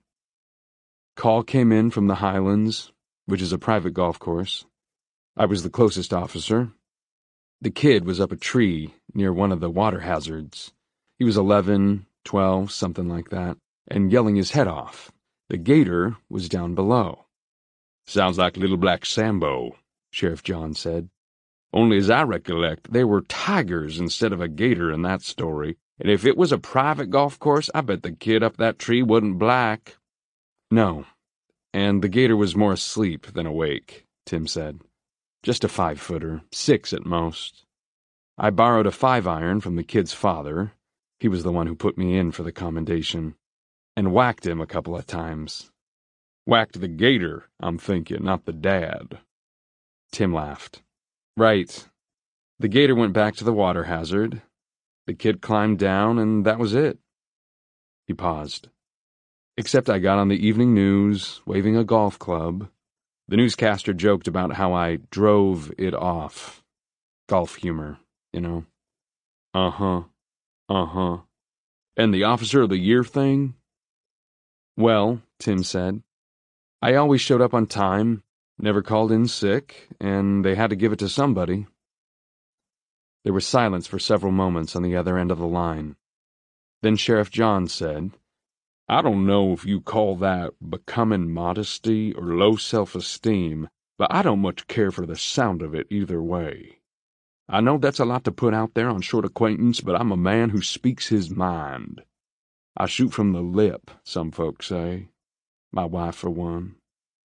Call came in from the Highlands, which is a private golf course. I was the closest officer. The kid was up a tree near one of the water hazards. He was 11, 12, something like that, and yelling his head off. The gator was down below. "Sounds like Little Black Sambo," Sheriff John said. "Only as I recollect, there were tigers instead of a gator in that story. And if it was a private golf course, I bet the kid up that tree wasn't black." "No, and the gator was more asleep than awake," Tim said. "Just a 5-footer, 6 at most. I borrowed a 5-iron from the kid's father. He was the one who put me in for the commendation. And whacked him a couple of times." "Whacked the gator, I'm thinking, not the dad." Tim laughed. "Right. The gator went back to the water hazard. The kid climbed down, and that was it." He paused. "Except I got on the evening news, waving a golf club. The newscaster joked about how I drove it off. Golf humor, you know." Uh-huh. "And the Officer of the Year thing?" "Well," Tim said, "I always showed up on time, never called in sick, and they had to give it to somebody." There was silence for several moments on the other end of the line. Then Sheriff John said, "I don't know if you call that becoming modesty or low self-esteem, but I don't much care for the sound of it either way. I know that's a lot to put out there on short acquaintance, but I'm a man who speaks his mind. I shoot from the lip, some folks say. My wife, for one.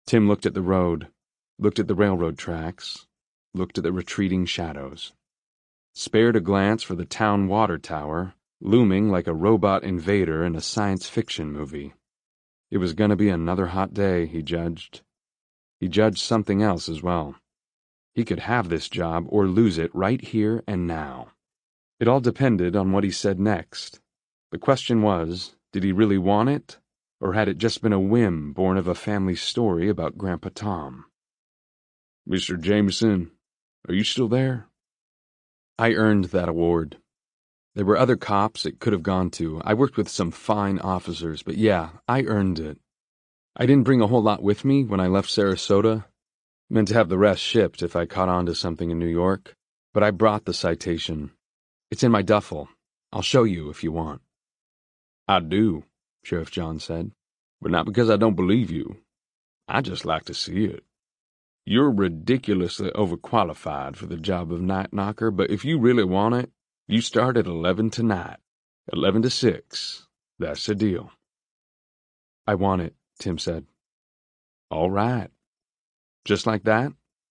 Tim looked at the road, looked at the railroad tracks, looked at the retreating shadows. Spared a glance for the town water tower, looming like a robot invader in a science fiction movie. It was going to be another hot day, he judged. He judged something else as well. He could have this job or lose it right here and now. It all depended on what he said next. The question was, did he really want it, or had it just been a whim born of a family story about Grandpa Tom? "Mr. Jameson, are you still there?" I earned that award. There were other cops it could have gone to. I worked with some fine officers, but yeah, I earned it. I didn't bring a whole lot with me when I left Sarasota. Meant to have the rest shipped if I caught on to something in New York, but I brought the citation. It's in my duffel. I'll show you if you want. "I do," Sheriff John said, "but not because I don't believe you. I just like to see it. You're ridiculously overqualified for the job of night knocker, but if you really want it, you start at 11 tonight. 11 to 6. That's the deal." "I want it," Tim said. "All right. Just like that?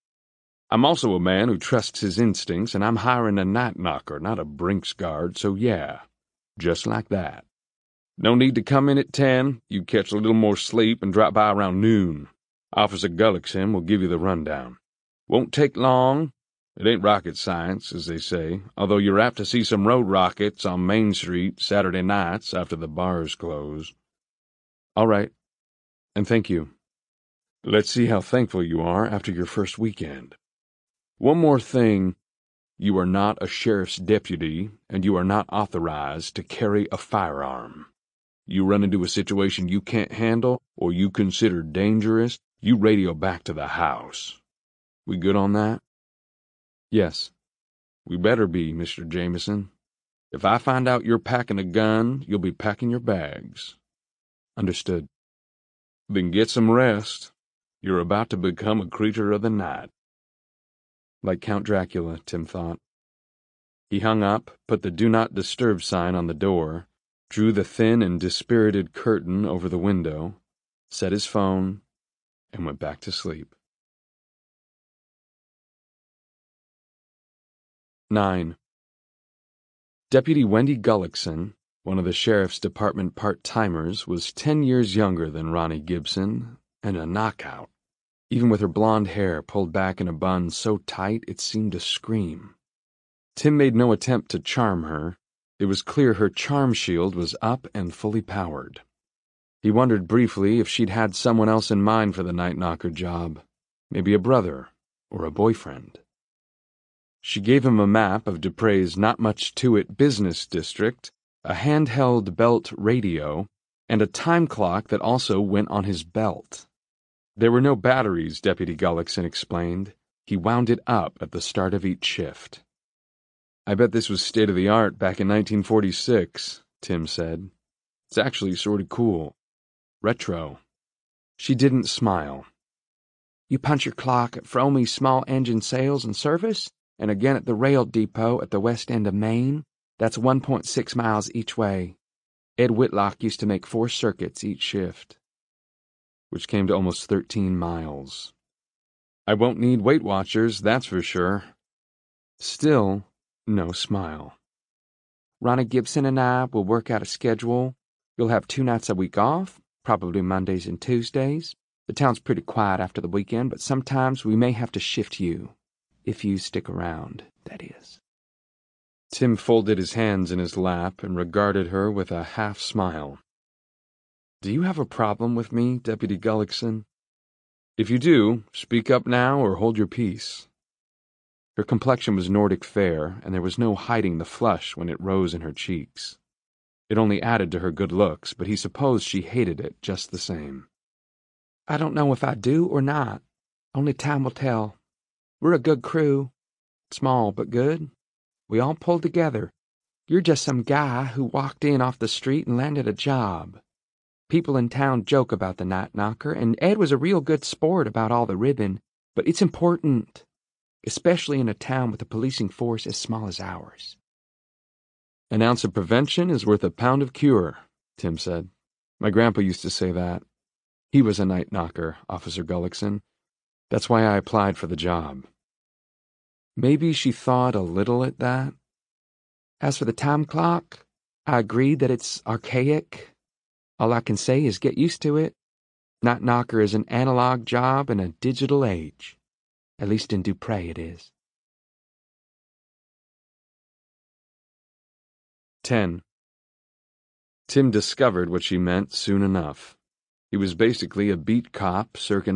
I'm also a man who trusts his instincts, and I'm hiring a night knocker, not a Brinks guard, so yeah, just like that. No need to come in at 10. You catch a little more sleep and drop by around noon. Officer Gullickson will give you the rundown. Won't take long. It ain't rocket science, as they say, although you're apt to see some road rockets on Main Street Saturday nights after the bars close." "All right. And thank you. Let's see how thankful you are after your first weekend. One more thing. You are not a sheriff's deputy, and you are not authorized to carry a firearm. You run into a situation you can't handle or you consider dangerous, you radio back to the house. We good on that?" "Yes." "We better be, Mr. Jameson. If I find out you're packing a gun, you'll be packing your bags." "Understood." "Then get some rest. You're about to become a creature of the night." Like Count Dracula, Tim thought. He hung up, put the Do Not Disturb sign on the door, drew the thin and dispirited curtain over the window, set his phone, and went back to sleep. 9. Deputy Wendy Gullickson, one of the Sheriff's Department part-timers, was 10 years younger than Ronnie Gibson, and a knockout, even with her blonde hair pulled back in a bun so tight it seemed to scream. Tim made no attempt to charm her. It was clear her charm shield was up and fully powered. He wondered briefly if she'd had someone else in mind for the night knocker job, maybe a brother or a boyfriend. She gave him a map of Dupre's not-much-to-it business district, a handheld belt radio, and a time clock that also went on his belt. There were no batteries, Deputy Gullickson explained. He wound it up at the start of each shift. "I bet this was state-of-the-art back in 1946, Tim said. "It's actually sort of cool. Retro." She didn't smile. "You punch your clock at Fromey's Small Engine Sales and Service, and again at the rail depot at the west end of Maine. That's 1.6 miles each way. Ed Whitlock used to make 4 circuits each shift." Which came to almost 13 miles. "I won't need Weight Watchers, that's for sure." Still, no smile. "Ronnie Gibson and I will work out a schedule. You'll have 2 nights a week off, probably Mondays and Tuesdays. The town's pretty quiet after the weekend, but sometimes we may have to shift you. If you stick around, that is." Tim folded his hands in his lap and regarded her with a half-smile. "Do you have a problem with me, Deputy Gullickson? If you do, speak up now or hold your peace." Her complexion was Nordic fair, and there was no hiding the flush when it rose in her cheeks. It only added to her good looks, but he supposed she hated it just the same. "I don't know if I do or not. Only time will tell. We're a good crew. Small but good. We all pulled together. You're just some guy who walked in off the street and landed a job. People in town joke about the night knocker, and Ed was a real good sport about all the ribbon, but it's important, especially in a town with a policing force as small as ours." "An ounce of prevention is worth a pound of cure," Tim said. "My grandpa used to say that." He was a night knocker, Officer Gullickson. That's why I applied for the job. Maybe she thought a little at that. As for the time clock, I agree that it's archaic. All I can say is get used to it. Night knocker is an analog job in a digital age. At least in Dupree it is. 10. Tim discovered what she meant soon enough. He was basically a beat cop circa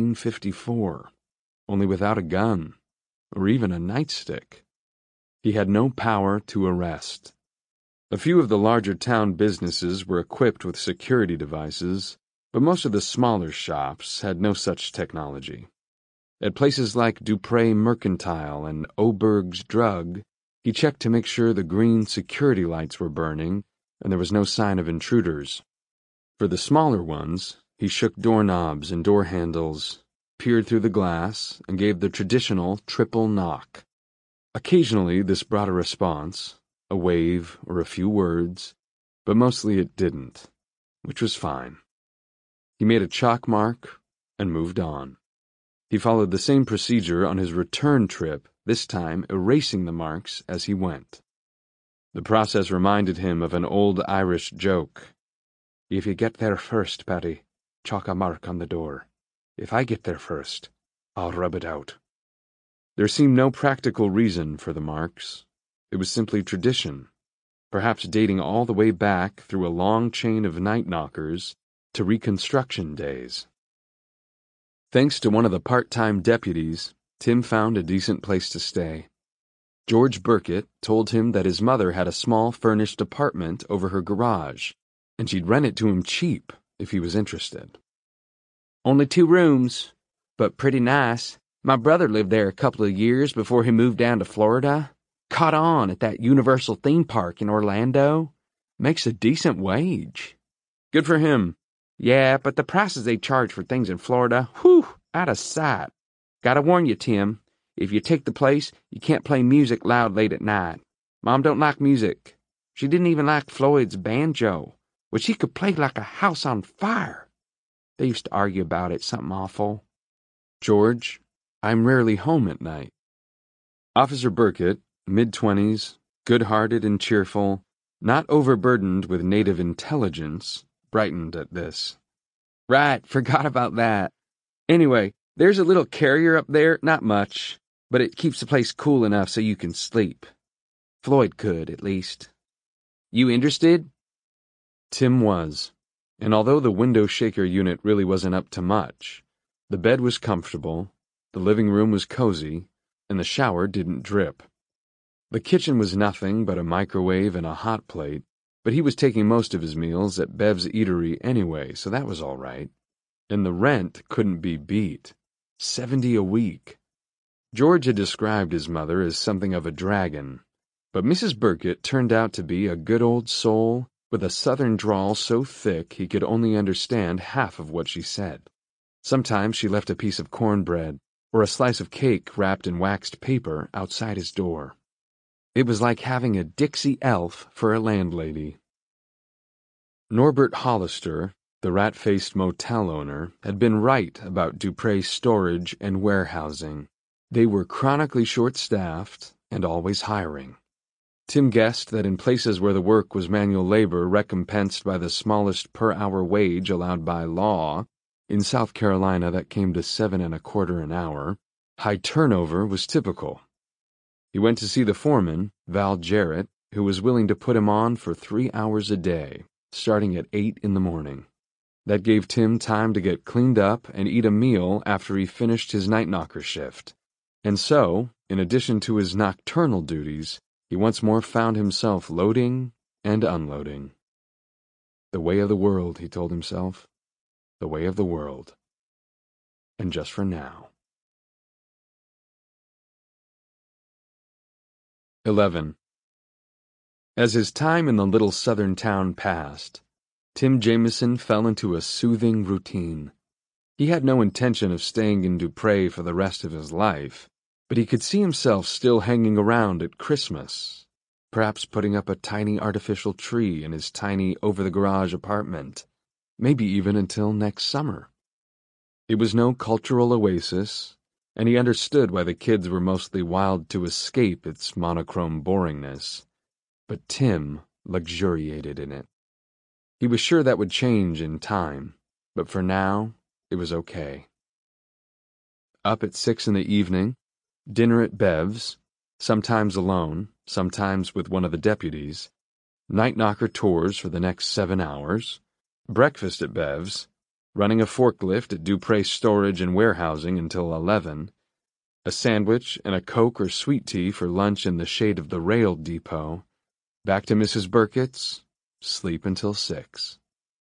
1954, only without a gun, or even a nightstick. He had no power to arrest. A few of the larger town businesses were equipped with security devices, but most of the smaller shops had no such technology. At places like Dupree Mercantile and Oberg's Drug, he checked to make sure the green security lights were burning and there was no sign of intruders. For the smaller ones, he shook doorknobs and door handles, peered through the glass, and gave the traditional triple knock. Occasionally this brought a response, a wave or a few words, but mostly it didn't, which was fine. He made a chalk mark and moved on. He followed the same procedure on his return trip, this time erasing the marks as he went. The process reminded him of an old Irish joke. If you get there first, Paddy, chalk a mark on the door. If I get there first, I'll rub it out. There seemed no practical reason for the marks. It was simply tradition, perhaps dating all the way back through a long chain of night knockers to Reconstruction days. Thanks to one of the part-time deputies, Tim found a decent place to stay. George Burkett told him that his mother had a small furnished apartment over her garage, and she'd rent it to him cheap if he was interested. Only 2 rooms, but pretty nice. My brother lived there a couple of years before he moved down to Florida. Caught on at that Universal theme park in Orlando. Makes a decent wage. Good for him. Yeah, but the prices they charge for things in Florida, whew, out of sight. Gotta warn you, Tim, if you take the place, you can't play music loud late at night. Mom don't like music. She didn't even like Floyd's banjo, which he could play like a house on fire. They used to argue about it, something awful. George, I'm rarely home at night. Officer Burkett, mid-20s, good-hearted and cheerful, not overburdened with native intelligence, brightened at this. Right, forgot about that. Anyway, there's a little carrier up there, not much, but it keeps the place cool enough so you can sleep. Floyd could, at least. You interested? Tim was, and although the window shaker unit really wasn't up to much, the bed was comfortable, the living room was cozy, and the shower didn't drip. The kitchen was nothing but a microwave and a hot plate, but he was taking most of his meals at Bev's Eatery anyway, so that was all right. And the rent couldn't be beat. $70 a week. George had described his mother as something of a dragon, but Mrs. Burkett turned out to be a good old soul with a southern drawl so thick he could only understand half of what she said. Sometimes she left a piece of cornbread or a slice of cake wrapped in waxed paper outside his door. It was like having a Dixie elf for a landlady. Norbert Hollister, the rat-faced motel owner, had been right about Dupree's storage and warehousing. They were chronically short-staffed and always hiring. Tim guessed that in places where the work was manual labor recompensed by the smallest per-hour wage allowed by law, in South Carolina that came to $7.25 an hour, high turnover was typical. He went to see the foreman, Val Jarrett, who was willing to put him on for 3 hours a day, starting at 8 in the morning. That gave Tim time to get cleaned up and eat a meal after he finished his night knocker shift. And so, in addition to his nocturnal duties, he once more found himself loading and unloading. The way of the world, he told himself. The way of the world. And just for now. 11. As his time in the little southern town passed, Tim Jameson fell into a soothing routine. He had no intention of staying in Dupree for the rest of his life, but he could see himself still hanging around at Christmas, perhaps putting up a tiny artificial tree in his tiny over-the-garage apartment, maybe even until next summer. It was no cultural oasis, and he understood why the kids were mostly wild to escape its monochrome boringness, but Tim luxuriated in it. He was sure that would change in time, but for now, it was okay. Up at 6 in the evening, dinner at Bev's, sometimes alone, sometimes with one of the deputies, night knocker tours for the next 7 hours, breakfast at Bev's, running a forklift at Dupre Storage and Warehousing until 11, a sandwich and a Coke or sweet tea for lunch in the shade of the rail depot, back to Mrs. Burkett's, sleep until 6.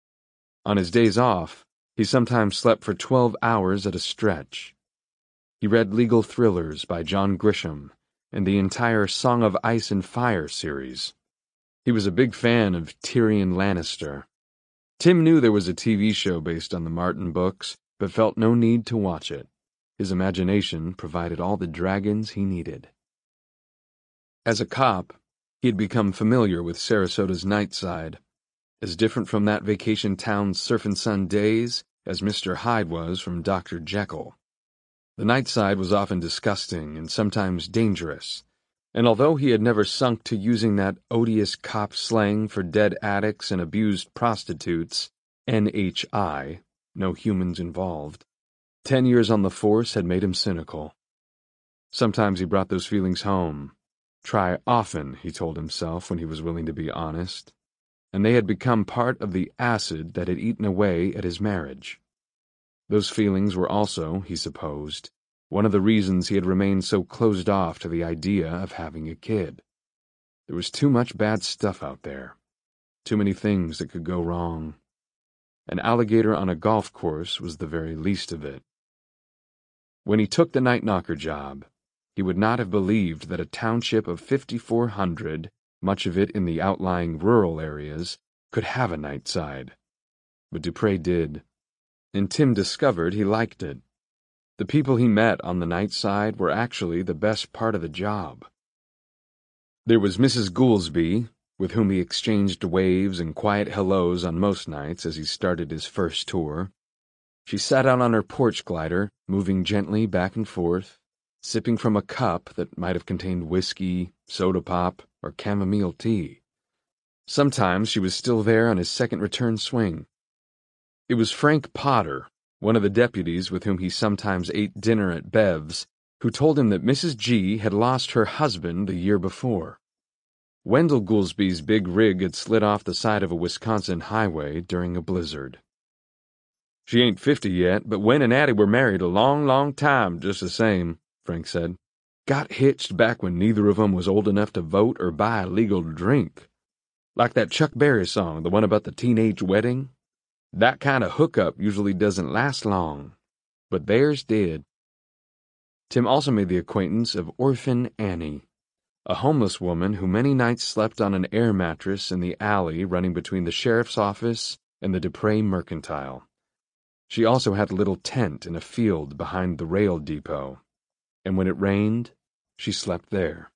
On his days off, he sometimes slept for 12 hours at a stretch. He read legal thrillers by John Grisham and the entire Song of Ice and Fire series. He was a big fan of Tyrion Lannister. Tim knew there was a TV show based on the Martin books, but felt no need to watch it. His imagination provided all the dragons he needed. As a cop, he had become familiar with Sarasota's night side, as different from that vacation town's surf and sun days as Mr. Hyde was from Dr. Jekyll. The night side was often disgusting and sometimes dangerous, and although he had never sunk to using that odious cop slang for dead addicts and abused prostitutes, NHI, no humans involved, 10 years on the force had made him cynical. Sometimes he brought those feelings home. Try often, he told himself when he was willing to be honest, and they had become part of the acid that had eaten away at his marriage. Those feelings were also, he supposed, one of the reasons he had remained so closed off to the idea of having a kid. There was too much bad stuff out there, too many things that could go wrong. An alligator on a golf course was the very least of it. When he took the night knocker job, he would not have believed that a township of 5,400, much of it in the outlying rural areas, could have a night side. But Dupre did. And Tim discovered he liked it. The people he met on the night side were actually the best part of the job. There was Mrs. Goolsby, with whom he exchanged waves and quiet hellos on most nights as he started his first tour. She sat out on her porch glider, moving gently back and forth, sipping from a cup that might have contained whiskey, soda pop, or chamomile tea. Sometimes she was still there on his second return swing. It was Frank Potter, one of the deputies with whom he sometimes ate dinner at Bev's, who told him that Mrs. G had lost her husband the year before. Wendell Goolsby's big rig had slid off the side of a Wisconsin highway during a blizzard. "She ain't 50 yet, but Wen and Addie were married a long, long time, just the same," Frank said. "Got hitched back when neither of 'em was old enough to vote or buy a legal drink. Like that Chuck Berry song, the one about the teenage wedding. That kind of hookup usually doesn't last long, but theirs did." Tim also made the acquaintance of Orphan Annie, a homeless woman who many nights slept on an air mattress in the alley running between the sheriff's office and the Dupre Mercantile. She also had a little tent in a field behind the rail depot, and when it rained, she slept there.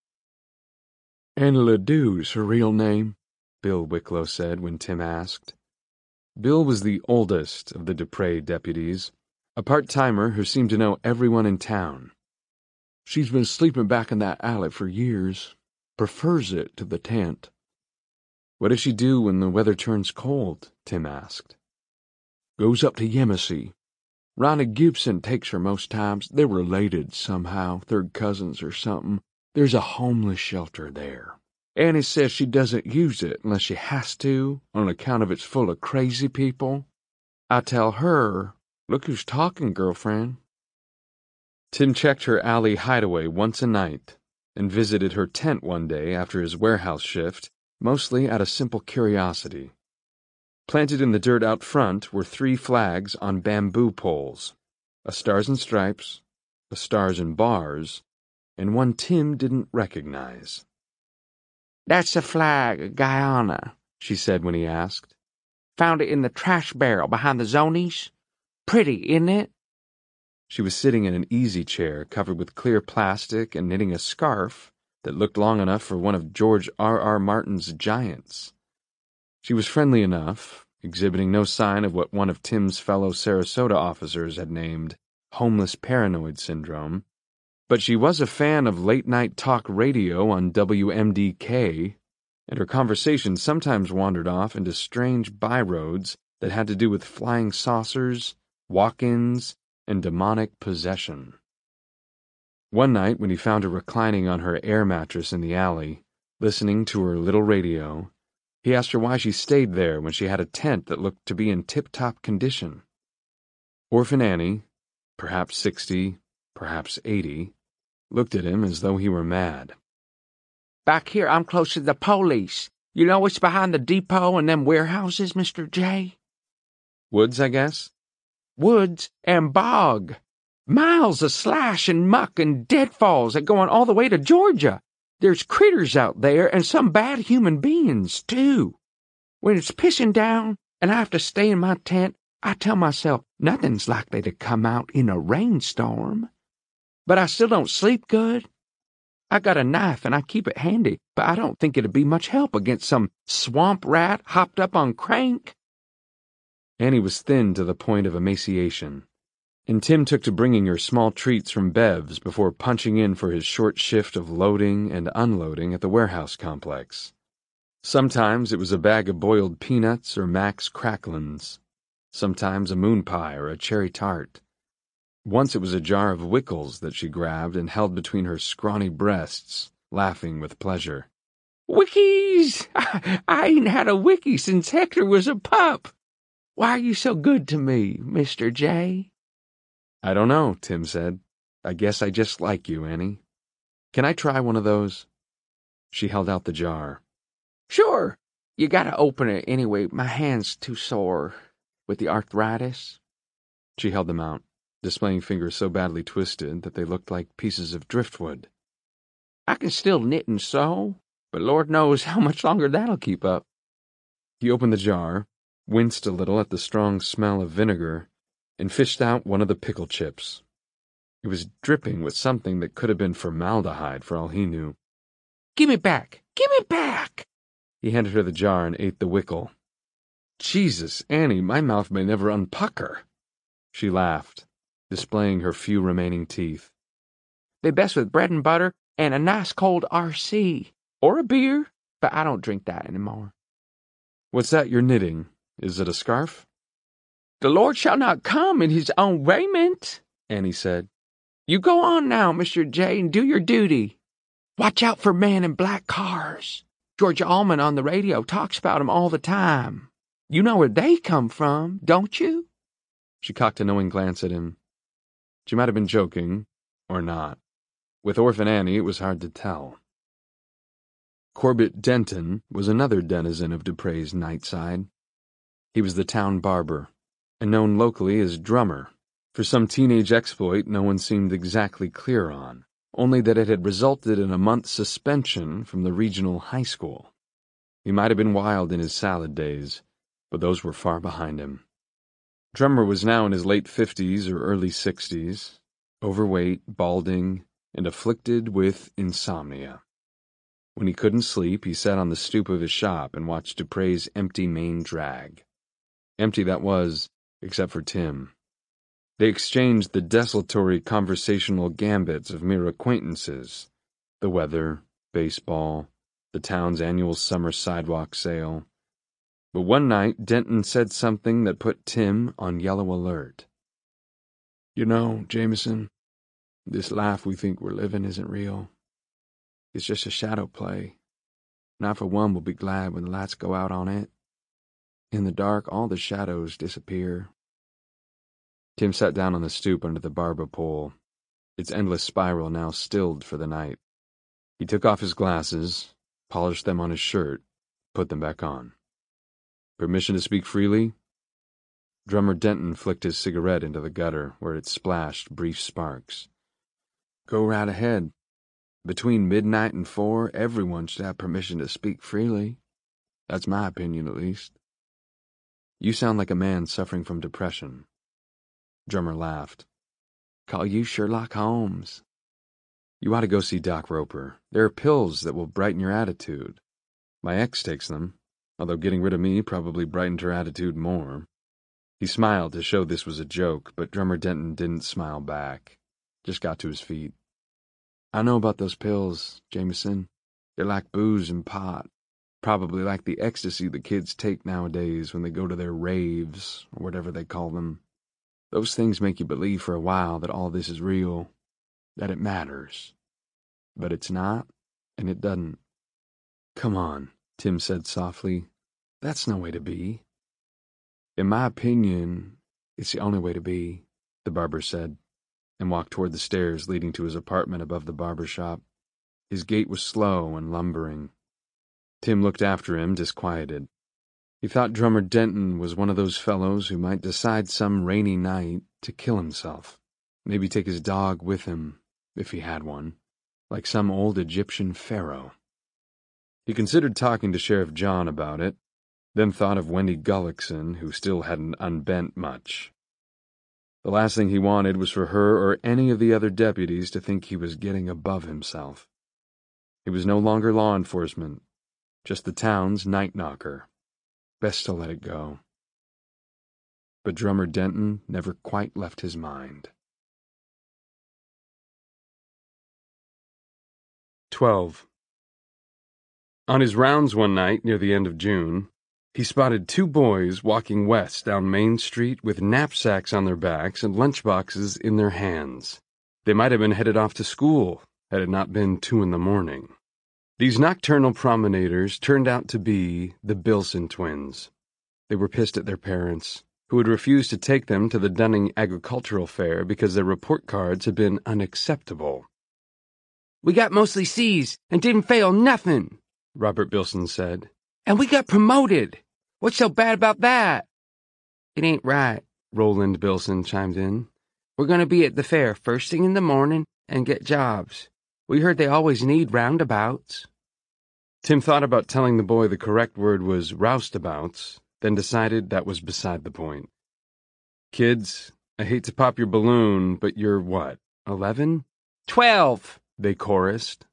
"Annie LeDoux's her real name," Bill Wicklow said when Tim asked. Bill was the oldest of the Dupre deputies, a part-timer who seemed to know everyone in town. "She's been sleeping back in that alley for years. Prefers it to the tent." "What does she do when the weather turns cold?" Tim asked. "Goes up to Yemassee. Ronnie Gibson takes her most times. They're related somehow, third cousins or something. There's a homeless shelter there. Annie says she doesn't use it unless she has to, on account of it's full of crazy people. I tell her, 'Look who's talking, girlfriend.'" Tim checked her alley hideaway once a night and visited her tent one day after his warehouse shift, mostly out of simple curiosity. Planted in the dirt out front were 3 flags on bamboo poles, a Stars and Stripes, a Stars and Bars, and one Tim didn't recognize. "That's a flag of Guyana," she said when he asked. "Found it in the trash barrel behind the Zonies. Pretty, isn't it?" She was sitting in an easy chair covered with clear plastic and knitting a scarf that looked long enough for one of George R.R. Martin's giants. She was friendly enough, exhibiting no sign of what one of Tim's fellow Sarasota officers had named homeless paranoid syndrome, but she was a fan of late-night talk radio on WMDK, and her conversation sometimes wandered off into strange byroads that had to do with flying saucers, walk-ins, and demonic possession. One night, when he found her reclining on her air mattress in the alley, listening to her little radio, he asked her why she stayed there when she had a tent that looked to be in tip-top condition. Orphan Annie, perhaps 60, perhaps 80, looked at him as though he were mad. Back here, I'm close to the police. You know what's behind the depot and them warehouses, Mr. J? Woods, I guess? Woods and bog. Miles of slash and muck and deadfalls that going all the way to Georgia. There's critters out there and some bad human beings, too. When it's pissing down and I have to stay in my tent, I tell myself nothing's likely to come out in a rainstorm. But I still don't sleep good. I got a knife and I keep it handy, but I don't think it'd be much help against some swamp rat hopped up on crank. Annie was thin to the point of emaciation, and Tim took to bringing her small treats from Bev's before punching in for his short shift of loading and unloading at the warehouse complex. Sometimes it was a bag of boiled peanuts or Max Cracklins, sometimes a moon pie or a cherry tart. Once it was a jar of Wickles that she grabbed and held between her scrawny breasts, laughing with pleasure. Wickies! I ain't had a wickie since Hector was a pup. Why are you so good to me, Mr. J? I don't know, Tim said. I guess I just like you, Annie. Can I try one of those? She held out the jar. Sure. You gotta open it anyway. My hand's too sore with the arthritis. She held them out, displaying fingers so badly twisted that they looked like pieces of driftwood. I can still knit and sew, but Lord knows how much longer that'll keep up. He opened the jar, winced a little at the strong smell of vinegar, and fished out one of the pickle chips. It was dripping with something that could have been formaldehyde for all he knew. Give me back! Give me back! He handed her the jar and ate the Wickle. Jesus, Annie, my mouth may never unpucker. She laughed, displaying her few remaining teeth. They best with bread and butter and a nice cold RC. Or a beer, but I don't drink that anymore. What's that you're knitting? Is it a scarf? The Lord shall not come in his own raiment, Annie said. You go on now, Mr. J, and do your duty. Watch out for men in black cars. Georgia Allman on the radio talks about 'em all the time. You know where they come from, don't you? She cocked a knowing glance at him. She might have been joking, or not. With Orphan Annie, it was hard to tell. Corbett Denton was another denizen of Dupre's Nightside. He was the town barber, and known locally as Drummer, for some teenage exploit no one seemed exactly clear on, only that it had resulted in a month's suspension from the regional high school. He might have been wild in his salad days, but those were far behind him. Drummer was now in his late 50s or early 60s, overweight, balding, and afflicted with insomnia. When he couldn't sleep, he sat on the stoop of his shop and watched Dupre's empty main drag. Empty that was, except for Tim. They exchanged the desultory conversational gambits of mere acquaintances, the weather, baseball, the town's annual summer sidewalk sale. But one night Denton said something that put Tim on yellow alert. You know, Jameson, this life we think we're living isn't real. It's just a shadow play, and I for one will be glad when the lights go out on it. In the dark, all the shadows disappear. Tim sat down on the stoop under the barber pole, its endless spiral now stilled for the night. He took off his glasses, polished them on his shirt, put them back on. Permission to speak freely? Drummer Denton flicked his cigarette into the gutter, where it splashed brief sparks. Go right ahead. Between midnight and 4, everyone should have permission to speak freely. That's my opinion, at least. You sound like a man suffering from depression. Drummer laughed. Call you Sherlock Holmes. You ought to go see Doc Roper. There are pills that will brighten your attitude. My ex takes them. although getting rid of me probably brightened her attitude more. He smiled to show this was a joke, but Drummer Denton didn't smile back, just got to his feet. I know about those pills, Jameson. They're like booze and pot, probably like the ecstasy the kids take nowadays when they go to their raves, or whatever they call them. Those things make you believe for a while that all this is real, that it matters. But it's not, and it doesn't. Come on, Tim said softly. That's no way to be. In my opinion, it's the only way to be, the barber said, and walked toward the stairs leading to his apartment above the barber shop. His gait was slow and lumbering. Tim looked after him, disquieted. He thought Drummer Denton was one of those fellows who might decide some rainy night to kill himself, maybe take his dog with him, if he had one, like some old Egyptian pharaoh. He considered talking to Sheriff John about it, then thought of Wendy Gullickson, who still hadn't unbent much. The last thing he wanted was for her or any of the other deputies to think he was getting above himself. He was no longer law enforcement, just the town's night knocker. Best to let it go. But Drummer Denton never quite left his mind. 12. On his rounds one night near the end of June, he spotted two boys walking west down Main Street with knapsacks on their backs and lunchboxes in their hands. They might have been headed off to school, had it not been 2 a.m. These nocturnal promenaders turned out to be the Bilson twins. They were pissed at their parents, who had refused to take them to the Dunning Agricultural Fair because their report cards had been unacceptable. We got mostly C's and didn't fail nothing, Robert Bilson said. And we got promoted. What's so bad about that? It ain't right, Roland Bilson chimed in. We're going to be at the fair first thing in the morning and get jobs. We heard they always need roundabouts. Tim thought about telling the boy the correct word was roustabouts, then decided that was beside the point. Kids, I hate to pop your balloon, but you're what, 11? 12, they chorused,